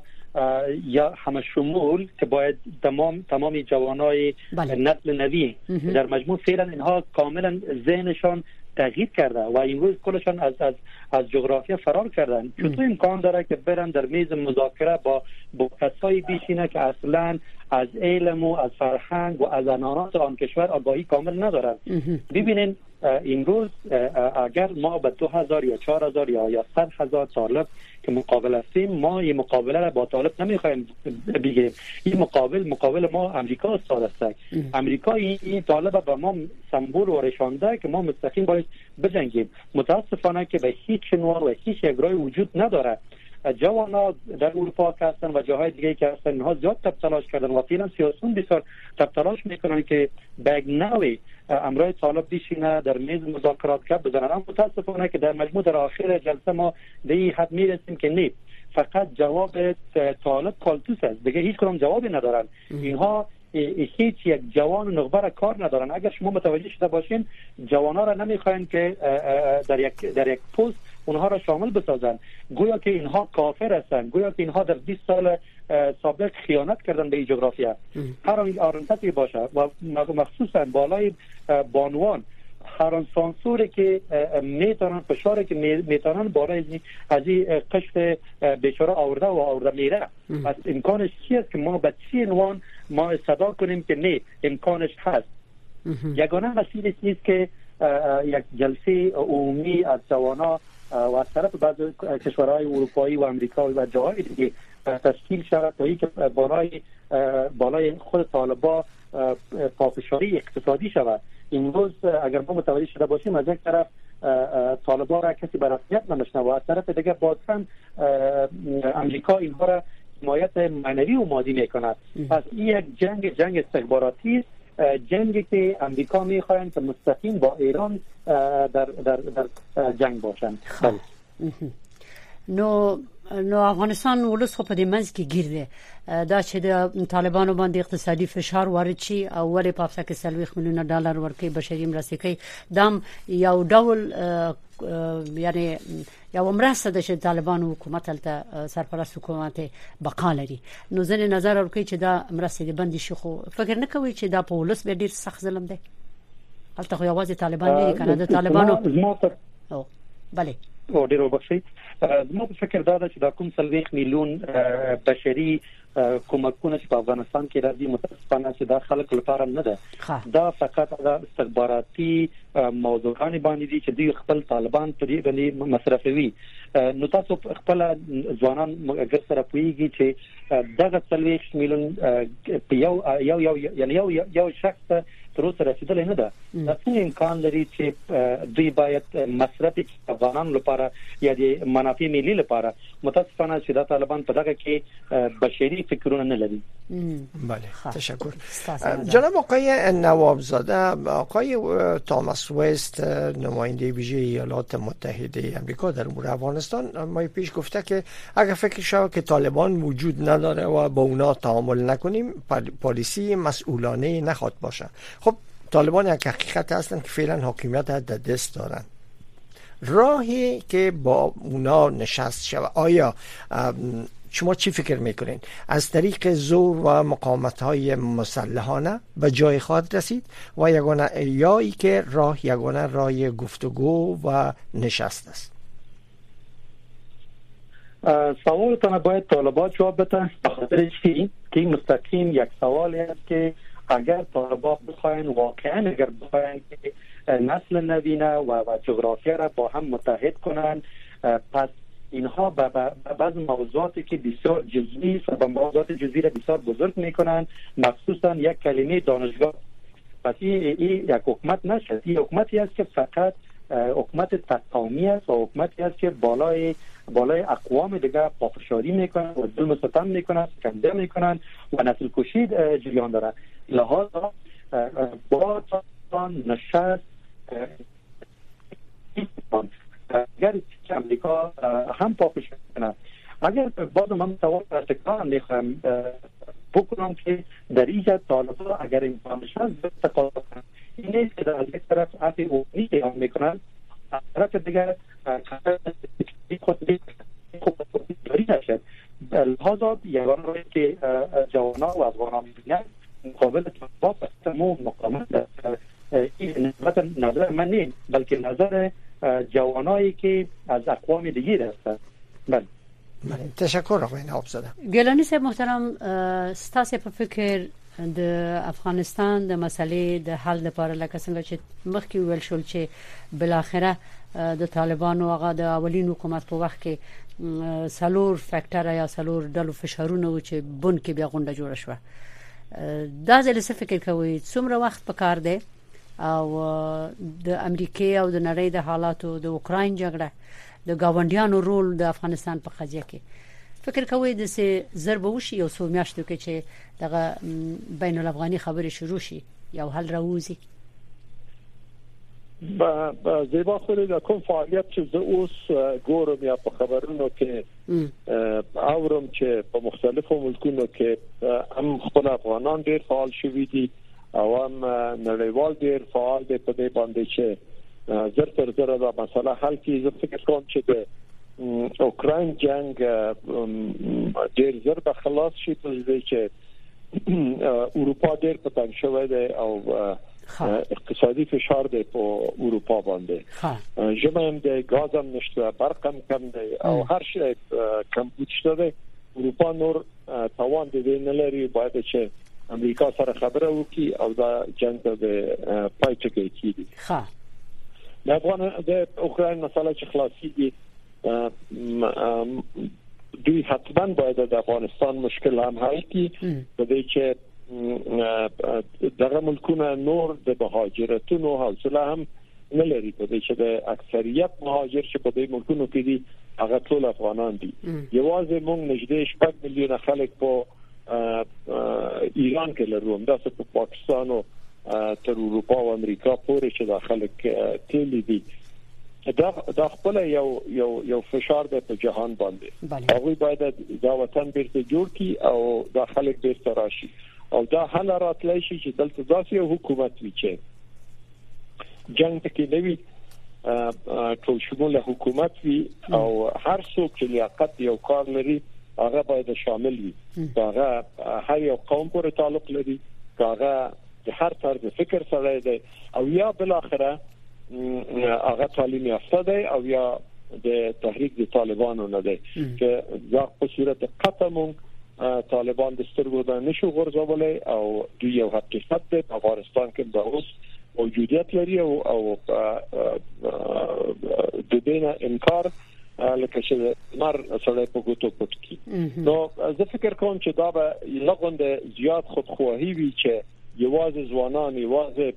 M: یا همشمول که باید تمام تمامی جوانای نسل نوی در مجموع فعلا اینها کاملا ذهنشان تغییر کرده و امروز کلشان از از از جغرافیا فرار کردن. چطور امکان داره که برن در میز مذاکره با با کسایی بشینه که اصلا از علم و از فرهنگ و از عنعنات آن کشور آگاهی کامل ندارن؟ ببینین امروز اگر ما به دو هزار یا چهار هزار یا یا صد هزار طالب که مقابل هستیم ما این مقابله را با طالب نمیخوایم بگیریم. این مقابل مقابل ما امریکا استاد است. امریکا این طالب به ما سمبل و رشانده که ما مستقیم باید بجنگیم. متاسفانه که به هیچ نوع و هیچ یک راه وجود نداره. جوانا در اروپا هستن و جاهای دیگه که هستن اینها زیاد تب تلاش کردن و فعلا سیاسیون بسیار تب تلاش میکنن که به یک نوعی امرای طالب بشینه در میز مذاکرات که بزنن. اما متاسفانه که در مجموع در آخر جلسه ما به این حد میرسیم که نه فقط جواب طالب کالتوس است دیگه هیچ کدام جوابی ندارن. اینها هیچ یک جوان نخبه را کار ندارن. اگر شما متوجه شده باشین جوانا را نمیخواین که در یک در یک پست اونها را شامل بسازن گویا که اینها کافر هستند گویا که اینها در بیست سال سابق خیانت کردن به این جغرافیا. هر آن آرنتتی باشه و مخصوصا بالای بانوان هر آن سانسوری که میتونن فشاری که میتونن بالای از این قشر بیچاره آورده و آورده میره پس امکانش چیست که ما به چی عنوان ما صدا کنیم که نه امکانش هست. یگانه مسئله نیست که یک جلسه عمومی از جوانا و از طرف بعض کشورهای اروپایی و امریکایی و جاهای دیگه تشکیل شود تا اینکه بالای بالای خود طالبا پافشاری اقتصادی شود. این روز اگر ما متوجه شده باشیم از یک طرف طالبا را کسی به رسمیت نمیشناسه و از طرف دیگه بازم امریکا اینها را حمایت معنوی و مادی میکند. پس این یک جنگ جنگ استخباراتی است جنگی که امریکا میخواهند که مستقیم با ایران در در در جنگ باشند.
A: نو نو افغانستان ولس خو په دې منځ کې ګیر دی دا چې د طالبانو باندې اقتصادي فشار وارد شي او ولې په افسا کې سلويخ میلیونه ډالر ورکړي بشري مرستې کوي دام یو ډول یعنی یو مرسته د طالبانو حکومت ته سرپرست حکومت بقا لري. نو ځنې نظر ورکړي چې دا مرستې د بندي شي خو فکر نه کوي چې دا په ولس به ډیر سخت ظلم دی. هلته خو یوازې طالبان نه دي کنه د طالبانو او بله
M: او ډیرو بخښي زما په فکر دا ده چې دا کوم سلويخ میلیون بشري کومکونه چې په افغانستان کې راځي متاسفانه چې دا خلک لپاره نه ده. دا فقط دا استخباراتي موضوعان باندې دي چې دوی خپل طالبان په دې باندې مصرفوي. نو تاسو خپل ځوانان اگر سره پوهیږي چې دغه سلويخ میلیون یو یو یو یعنی یو یو شخص تر اوسه رسیدلې نه ده. دا څنګه امکان لري چې دوی باید مصرف افغانانو لپاره یا د منافع ملي لپاره متاسفانه چې دا طالبان په دغه کې بشري فکرونه نه لري.
E: بله تشکر. جناب آقای نوابزاده آقای تاماس وست نماینده ویژه ایالات متحده آمریکا در امور افغانستان ما پیش گفته که اگر فکر شود که طالبان وجود نداره و با اونا تعامل نکنیم پالیسی مسئولانه نخواد باشه. خب طالبان یک حقیقت هستن که فعلا حاکمیت در دست دارن. راهی که با اونا نشست شود آیا شما چی فکر میکنین؟ از طریق زور و مقاومت های مسلحانه به جای خواهد رسید و یگانه یا ای که راه یگانه راه گفتگو و نشست است؟
M: سوالتان باید طالبان جواب بدن، بخاطر چی که مستقیم یک سوالی است که اگر طالبان بخواین واقعا اگر بخواین که نسل نوینه و, و جغرافیا را با هم متحد کنن، پس اینها به بعض موضوعاتی که بسیار جزئی است و به موضوعات جزئی را بسیار بزرگ میکنن، مخصوصا یک کلمه دانشگاه. پس این یک حکومت نشد، این حکومتی است که فقط حکومت تقامی است و حکومتی است که بالای بالای اقوام دیگه پافشاری میکنن و ظلم ستم میکنن، شکنجه میکنن و نسل کشی جریان داره. لحاظا با نشست اگر امریکا هم پافشاری کنه، اگر باز من سوال تکرار میخوام بکنم که در اینجا طالبان اگر این نشست تقاضا کنن، این نیست که از یک طرف عفی اونی که هم میکنن، از طرف دیگر خود داری نشد. لحاظا یگان روی که جوانا و افغانان میبینن مقابل طالبان تمام مقامت این نظر من نیست، بلکه نظر جوانایی که از اقوام دیگه هستند. بله
E: تشکر آقای نواب زاده.
A: ګیلانی صاحب محترم، ستاسو په فکر د افغانستان د مسلې د حل لپاره لکه څنګه چې مخکې ویل شول چې بل اخره د طالبانو هغه د اولین حکومت په وخت کې سلور فاکټر یا سلور ډلو فشارونه و چې بن کې بیا غونډه جوړه شوه. دا ځل څه فکر کوي څومره وخت پکار دی او د امریکای او د نړۍ د حالاتو د اوکراین جګړه د گاونډیانو رول د افغانستان په قضیه کې فکر کوي د سه ضرب وشي او څو میاشتو کې چې دغه بین الافغاني خبرې شروع شي یا حل راوځي؟
H: با با زیبا خوري د کوم فعالیت چې زه اوس ګورم یا په خبرونو کې اورم چې په مختلفو ملکونو کې هم خپل افغانان ډېر فعال شوي دي او هم نړیوال ډېر فعال دي په دې باندې چې زر تر زر دا مسله حل کړي. زه فکر کوم چې د اوکراین جنگ ډېر زر به خلاص شي، په دې چې اروپا ډېر په تنګ شوی دی او اقتصادي فشار دی په اروپا باندې. ژبه هم د غاز هم نشته، برق هم کم دی او هر شی کم شته دی. اروپا نور توان دی نه لري، باید چې امریکا سره خبره وکړي او دا جنگ ته پای ټکی کړي. ها د افغان د اوکراین مسله چې خلاصيږي، دوی حتما باید د افغانستان مشکل هم حل کړي، په دې چې دغه ملکونه نور د مهاجرتونو حوصله هم نه لري، په دې چې د اکثریت مهاجر چې په دې ملکونو کې دي هغه ټول افغانان دي. یوازې موږ نږدې شپږ میلیونه خلک په ایران کې لرو، همداسې په پاکستان او تر اروپا او امریکا پورې چې داخله تللی دي. دا د خپل یو یو یو فشار د په جهان باندې هغه باید دا وطن بیرته جوړ کړي او داخله بیرته راشي او دا حل راتلای شي چې دلته داسې حکومت وي چې جنگ کې نوي ټول شموله حکومت وي او هر څوک چې لیاقت یو کار لري هغه باید شامل وي. هغه هر یو قوم پورې تعلق لري، هغه د هر طرز فکر سره دی او یا بل اخره هغه تعلیم یافته دی او یا د تحریک د طالبانو نه دی چې دا په صورت قطعا طالبان د سترګو د نشو غورځولای او دوی یو حقیقت دی په افغانستان کې د اوس موجودیت لري او او د دې انکار لکه چې مر سره په ګوتو پټ کی. نو زه فکر کوم چې دا به لغونده زیات خودخواهی وي چې یوازې ځوانان یوازې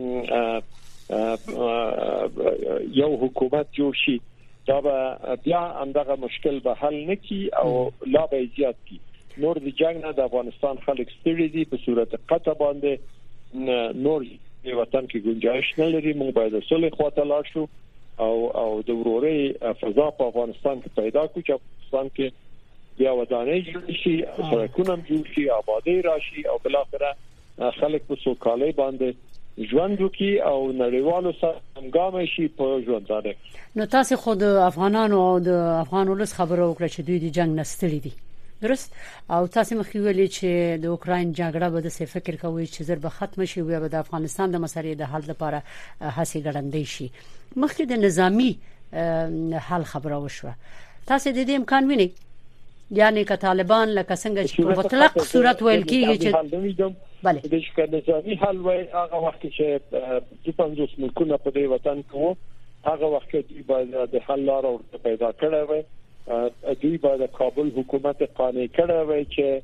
H: یو حکومت جوړ شي، دا به بیا همدغه مشکل به حل نکړي او لا به زیات کی. نور د جنگ نه د افغانستان خلک ستړي دي، په صورت قطع باندې نور د وطن کې گنجائش نه لري. موږ باید صلح خواته لاړ شو او او د وروري فضا په افغانستان کې پیدا کړو چې افغانستان کې بیا ودانۍ جوړ شي، سړکونه جوړ شي، آبادی راشي او بل اخره خلک په سوکالۍ باندې ژوند وکړي او نړیوالو سره همګام شي په ژوندانه.
A: نو تاسو خود افغانانو او د افغان ولس خبرو وکړه چې دوی د جنگ نستړي دي، درست او تاسو مخکې ویلي چې د اوکراین جګړه به د څه فکر کوي چې زر به ختم شي او به د افغانستان د مسایلو د حل لپاره هڅې ګړندې شي. مخکې د نظامی حل خبره وشوه، تاسو د دې امکان وینئ؟ یعنی که طالبان لکه څنګه چې په مطلق صورت ویل کیږي چې
H: بله د شکایت نظامی حل وای هغه وخت چې د پنځوس ملکونو په دې وطن کې هغه وخت کې باید د حل لار پیدا کړی وای، دوی باید د کابل حکومت قانع کړی وای چې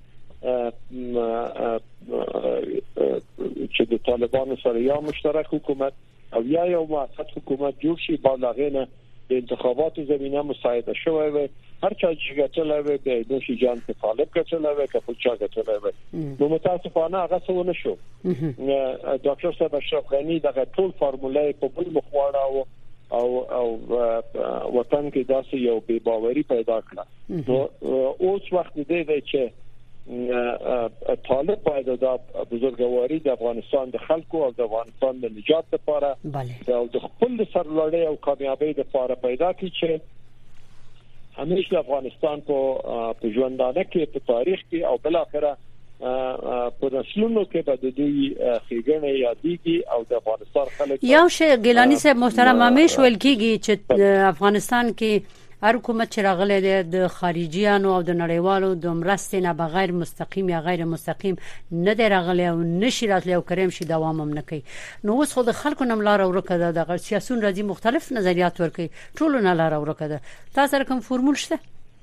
H: چې د طالبانو سره یا مشترک حکومت او یا یو موقت حکومت جوړ شي، بالاغینه د انتخاباتو زمينه مساعده شوی وي، هر چا چې ګټلای وي د دوشي جان په طالب ګټلای وي که په چا ګټلای وي. نو متاسفانه هغه څه ونه شو. ډاکټر صاحب اشرف غنی دغه ټول فارمولې په بل مخواړه او او او وطن کې داسې یو بے باوري پیدا کړه. نو اوس وخت دی چې طالب باید د بزرګواري د افغانستان د خلکو او د افغانستان د نجات لپاره او د خپل سرلوړي او کامیابی لپاره پیدا کړي چې همیشه افغانستان په ژوندانه کې په تاریخ کې او بل اخره په رسلونو کې به د دوی خېګنې یادېږي او د افغانستان خلک
A: یو شی ګیلانی صاحب محترم همیش ویل کېږي چې افغانستان کې هر حکومت چې راغلی دی د خارجيانو او د نړیوالو د مرستې نه بغیر مستقیم یا غیر مستقیم نه دی راغلی او نشي راتلی او کریم شي دوام هم نه کوي. نو اوس خو د خلکو نم لار ورکه ده، د سیاسيون راځي مختلف نظریات ورکوي، ټولو نه لار ورکه ده. تاسو رقم فرمول شته؟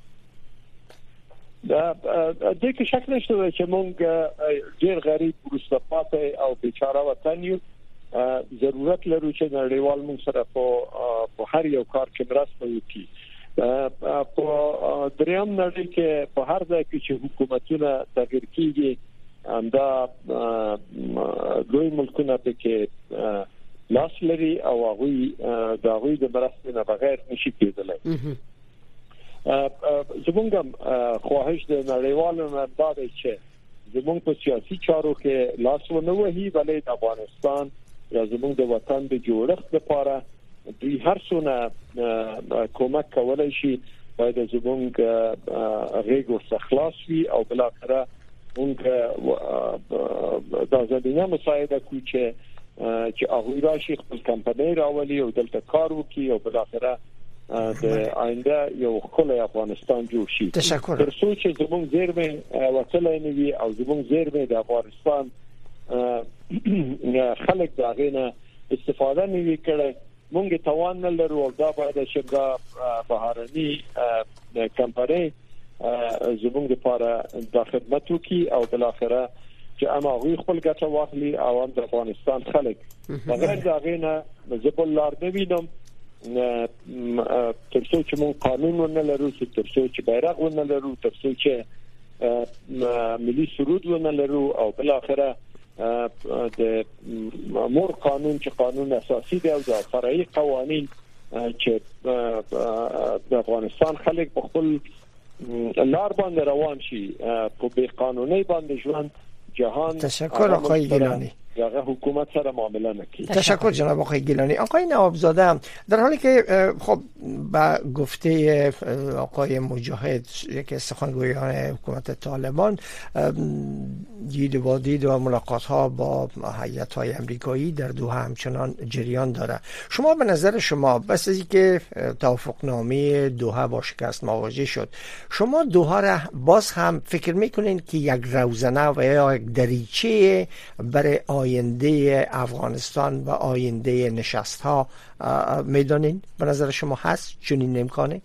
H: دا د کې شک نشته چې مونږ ډیر غریب ورسته پاتې او بیچاره وطن یو، ضرورت لرو چې نړیوال مونږ سره په هر یو کار کې مرسته وکړي. په دریم نړۍ کې په هر ځای کې چې حکومتونه تغیر کیږي دا دوی ملکونه په کې لاس لري او هغه د هغه د مرستې نه بغیر نشي کېدلی. زمونږ خواهش د نړیوالو نه دا دی چې زمونږ په سیاسي چارو کې لاس ونه وهي، بلې د افغانستان یا زمونږ د وطن د جوړښت لپاره دوی هر څونه کومک کولای شي، باید زمونږ غیږ ورڅخه خلاص وي او بل اخره مونږ د زمينه مساعده کوي چې چې هغه راشي خپل کمپنۍ راولي او دلته کار وکړي او بل اخره د آینده یو خپل افغانستان جوړ شي.
E: تشکر.
H: تر څو چې زمونږ زیرمه وصلای نه وي او زمونږ زیرمه د افغانستان خلک دا غینه استفاده نه وی کړي، مونږ توان نه لرو او دا باید چې دا بهرني کمپنۍ زمونږ لپاره د خدمت وکړي او بل اخره چې اماغي خپل ګټه واخلي او د افغانستان خلک بغیر دا غینه زبل لار نه وینم. تر څو چې مونږ قانون ونه لرو، تر څو چې بیرغ ونه لرو، تر څو چې ملي سرود ونه لرو او بل اخره د مور قانون چې قانون اساسي دی او د فرعي قوانين چې د افغانستان خلک په خپل لار باندې روان شي په بې قانوني باندې ژوند جهان.
E: تشکر آقای گیلانی.
H: دغه حکومت سره معامله نکړي.
E: تشکر جناب آقای گیلانی. آقای نوابزاده، در حالی که خب با گفته آقای مجاهد یک سخنگویان حکومت طالبان دید و دید و ملاقات ها با هیئت های امریکایی در دوحه همچنان جریان داره، شما به نظر شما بس از اینکه توافقنامه دوحه با شکست مواجه شد، شما دوحه را باز هم فکر میکنین که یک روزنه و یا یک دریچه برای آینده افغانستان و آینده نشست ها میدانین؟ به نظر شما هست چنین امکانه؟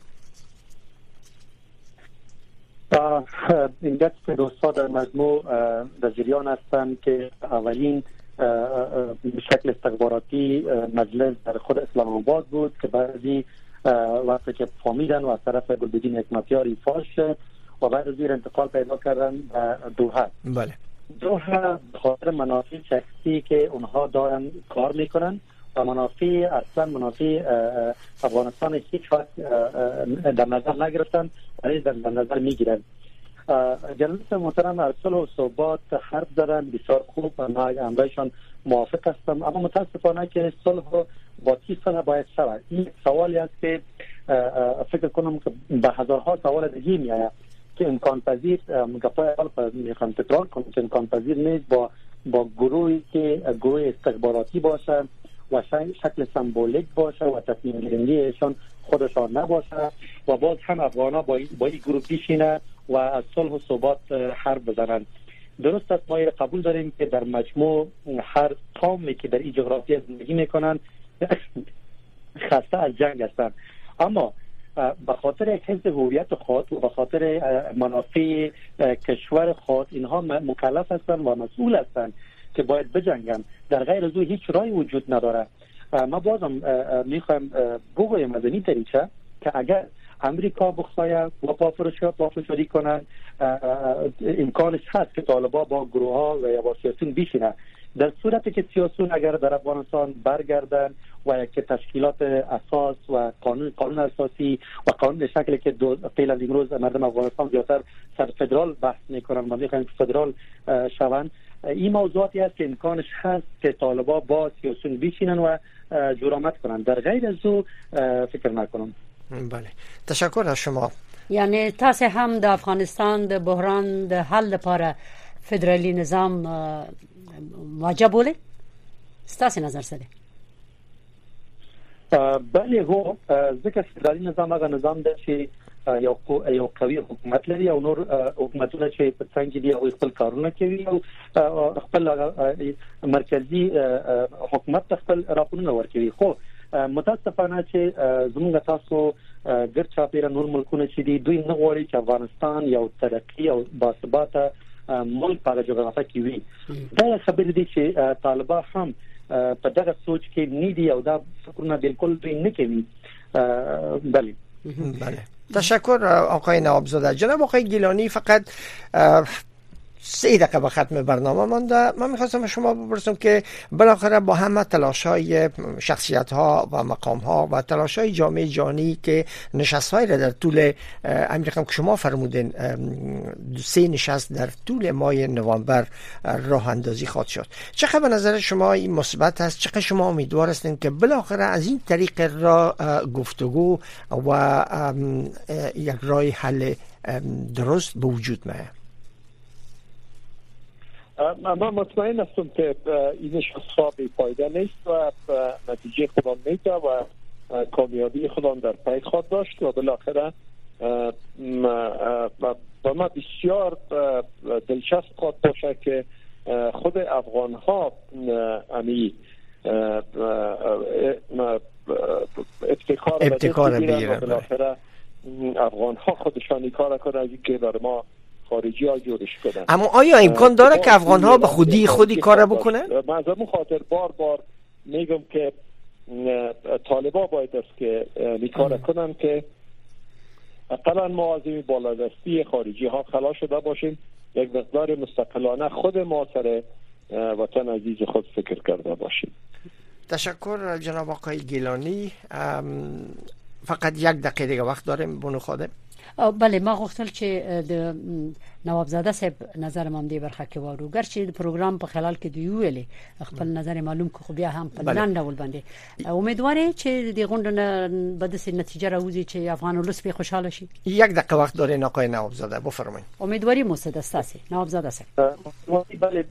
M: این دست دوستا در مجموع در جریان هستند که اولین به شکل استخباراتی مجلس در خود اسلام آباد بود که بعضی وقتی که فهمیدن و از طرف گلبدین حکمتیار ایفا شد و بعد از این انتقال پیدا کردن به دوحه.
E: بله.
M: دوحه به خاطر منافع شخصی که اونها دارن کار میکنن و منافع اصلا منافع افغانستان هیچ وقت در نظر نگرفتن ولی در نظر میگیرن. جناب محترم از صلح و ثبات حرف زدن بسیار خوب و من همراهشان موافق هستم، اما متاسفانه که صلح با چی سنه باید شود. این سوالی است که فکر کنم که به هزارها سوال دیگه میآید که امکان پذیر مقطع اول میخوام تکرار کنم که امکان پذیر نیست با با گروهی که گروه استخباراتی باشه و شکل سمبولیک باشه و تصمیم گیریشان خودشان نباشه و باز هم افغانا با با این گروه بشینه و از صلح و ثبات حرف بزنن. درست است، ما قبول داریم که در مجموع هر قومی که در این جغرافیا زندگی میکنن خسته از جنگ هستند، اما به خاطر یک حفظ هویت خود و به خاطر منافع کشور خود اینها مکلف هستند و مسئول هستند که باید بجنگن. در غیر از او هیچ راهی وجود نداره. ما بازم میخوایم بگویم از این طریقه که اگر امریکا بخواهد و پافروشی کنند امکانش هست که طالبان با گروه ها و یا با سیاسیون بیشینه. در صورتی که سیاسیون اگر در افغانستان برگردن و یک تشکیلات اساس و قانون قانون اساسی و قانون شکلی که فعلا امروز مردم افغانستان زیاتر سر فدرال بحث میکنن، ما میخوایم فدرال شوند، این موضوعاتی است که امکانش هست که طالبان با سیاسیون بیشینن و جرأت کنن. در غیر از او فکر نکنم.
E: بله، تشکر از شما.
A: یعنی تاسو هم د افغانستان د بحران د حل لپاره فدرالی نظام واجب بوله؟ ستاسو نظر څه دی؟
M: بله، هو ځکه فدرالی نظام هغه نظام دی چې یو یو قوي حکومت لري او نور حکومتونه چې په څنګه دي او خپل کارونه کوي او خپل مرکزی حکومت خپل راپورونه ورکوي. خو متاسفانه چې زموږ تاسو ګر چاپیره نور ملکونه چې دي دوی نه غواړي چې افغانستان یو ترقی او باثباته ملک په جغرافیه کې وي. دا خبرې دي چې طالبان هم په دغه سوچ کې نه دي او دا فکرونه بالکل دوی نه کوي. بله
E: بله، تشکر آقای نوابزاده. جناب آقای گیلانی، فقط سه دقیقه به ختم برنامه مانده. من می‌خواستم شما بپرسم که بالاخره با همه تلاش‌های شخصیت‌ها و مقام‌ها و تلاش‌های جامعه جهانی که نشست‌های را در طول امریکا که شما فرمودین سه نشست در طول ماه نوامبر راه اندازی خواهد شد، چقدر به نظر شما این مثبت است؟ چقدر شما امیدوار هستین که بالاخره از این طریق را گفتگو و یک راه حل درست به وجود میاد؟
H: من مطمئن هستم که این نشست‌ها بی فایده نیست و نتیجه خودم میده و کامیابی خودم در پی خواهد داشت و بالاخره با ما بسیار دلچسب خواهد باشه که خود افغان ها امی افتخار
E: ابتکار
H: بگیرن و بالاخره افغان ها خودشانی کار کنن که بر ما خارجی ها جورش کنن.
E: اما آیا امکان داره که افغان ها به خودی خودی کار بکنن؟
H: من از اون خاطر بار بار میگم که طالبا باید است که میکار کنن که اقلا ما از این بالادستی خارجی ها خلاص شده باشیم، یک مقدار مستقلانه خود ما سر وطن عزیز خود فکر کرده باشیم.
E: تشکر جناب آقای گیلانی. فقط یک دقیقه دیگه وقت داریم بونو خادم.
A: بله، ما غوښتل چې د نوابزاده صاحب نظر مام دی برخه کې وارو ګرچې د پروګرام په خلال کې دی ویلې خپل نظر معلوم کو خو بیا هم په لاندې ډول باندې امیدوارې چې د غونډه به د نتیجه راوځي چې افغان ولس به خوشاله شي.
E: یک دقیقه وقت دارین آقای نوابزاده، بفرمایید.
A: امیدواری مسعود استاسی نوابزاده صاحب.
M: بله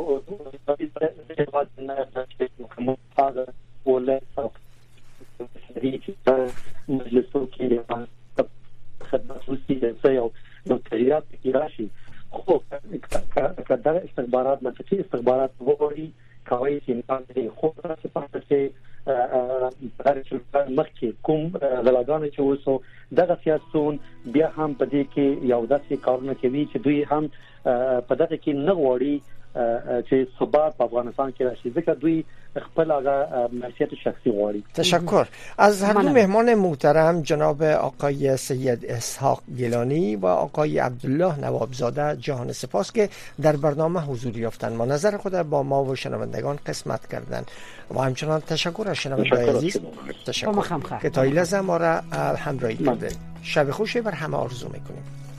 M: مجلسو کې خدمت روسی دسته یو نو تغییرات کې راشي. خو کله استخبارات منطقي استخبارات وګوري کوي چې امکان لري خو تاسو په چې مخکې کوم غلاګانې چې وسو دغه سیاسيون بیا هم په دې کې یو داسې کارونه کوي چې دوی هم په دغه کې نه غواړي چې ثبات په افغانستان کې راشي، ځکه دوی خپل هغه معیشت شخصی غواړي.
E: تشکر از هر دو مهمان محترم جناب آقای سید اسحاق گیلانی و آقای عبدالله نوابزاده جهان سپاس که در برنامه حضور یافتند، ما نظر خود با ما و شنوندگان قسمت کردند و همچنان تشکر از شنوندگان عزیز تشکر که تا این لحظه ما را همراهی کردند. شب خوشی بر همه آرزو میکنیم.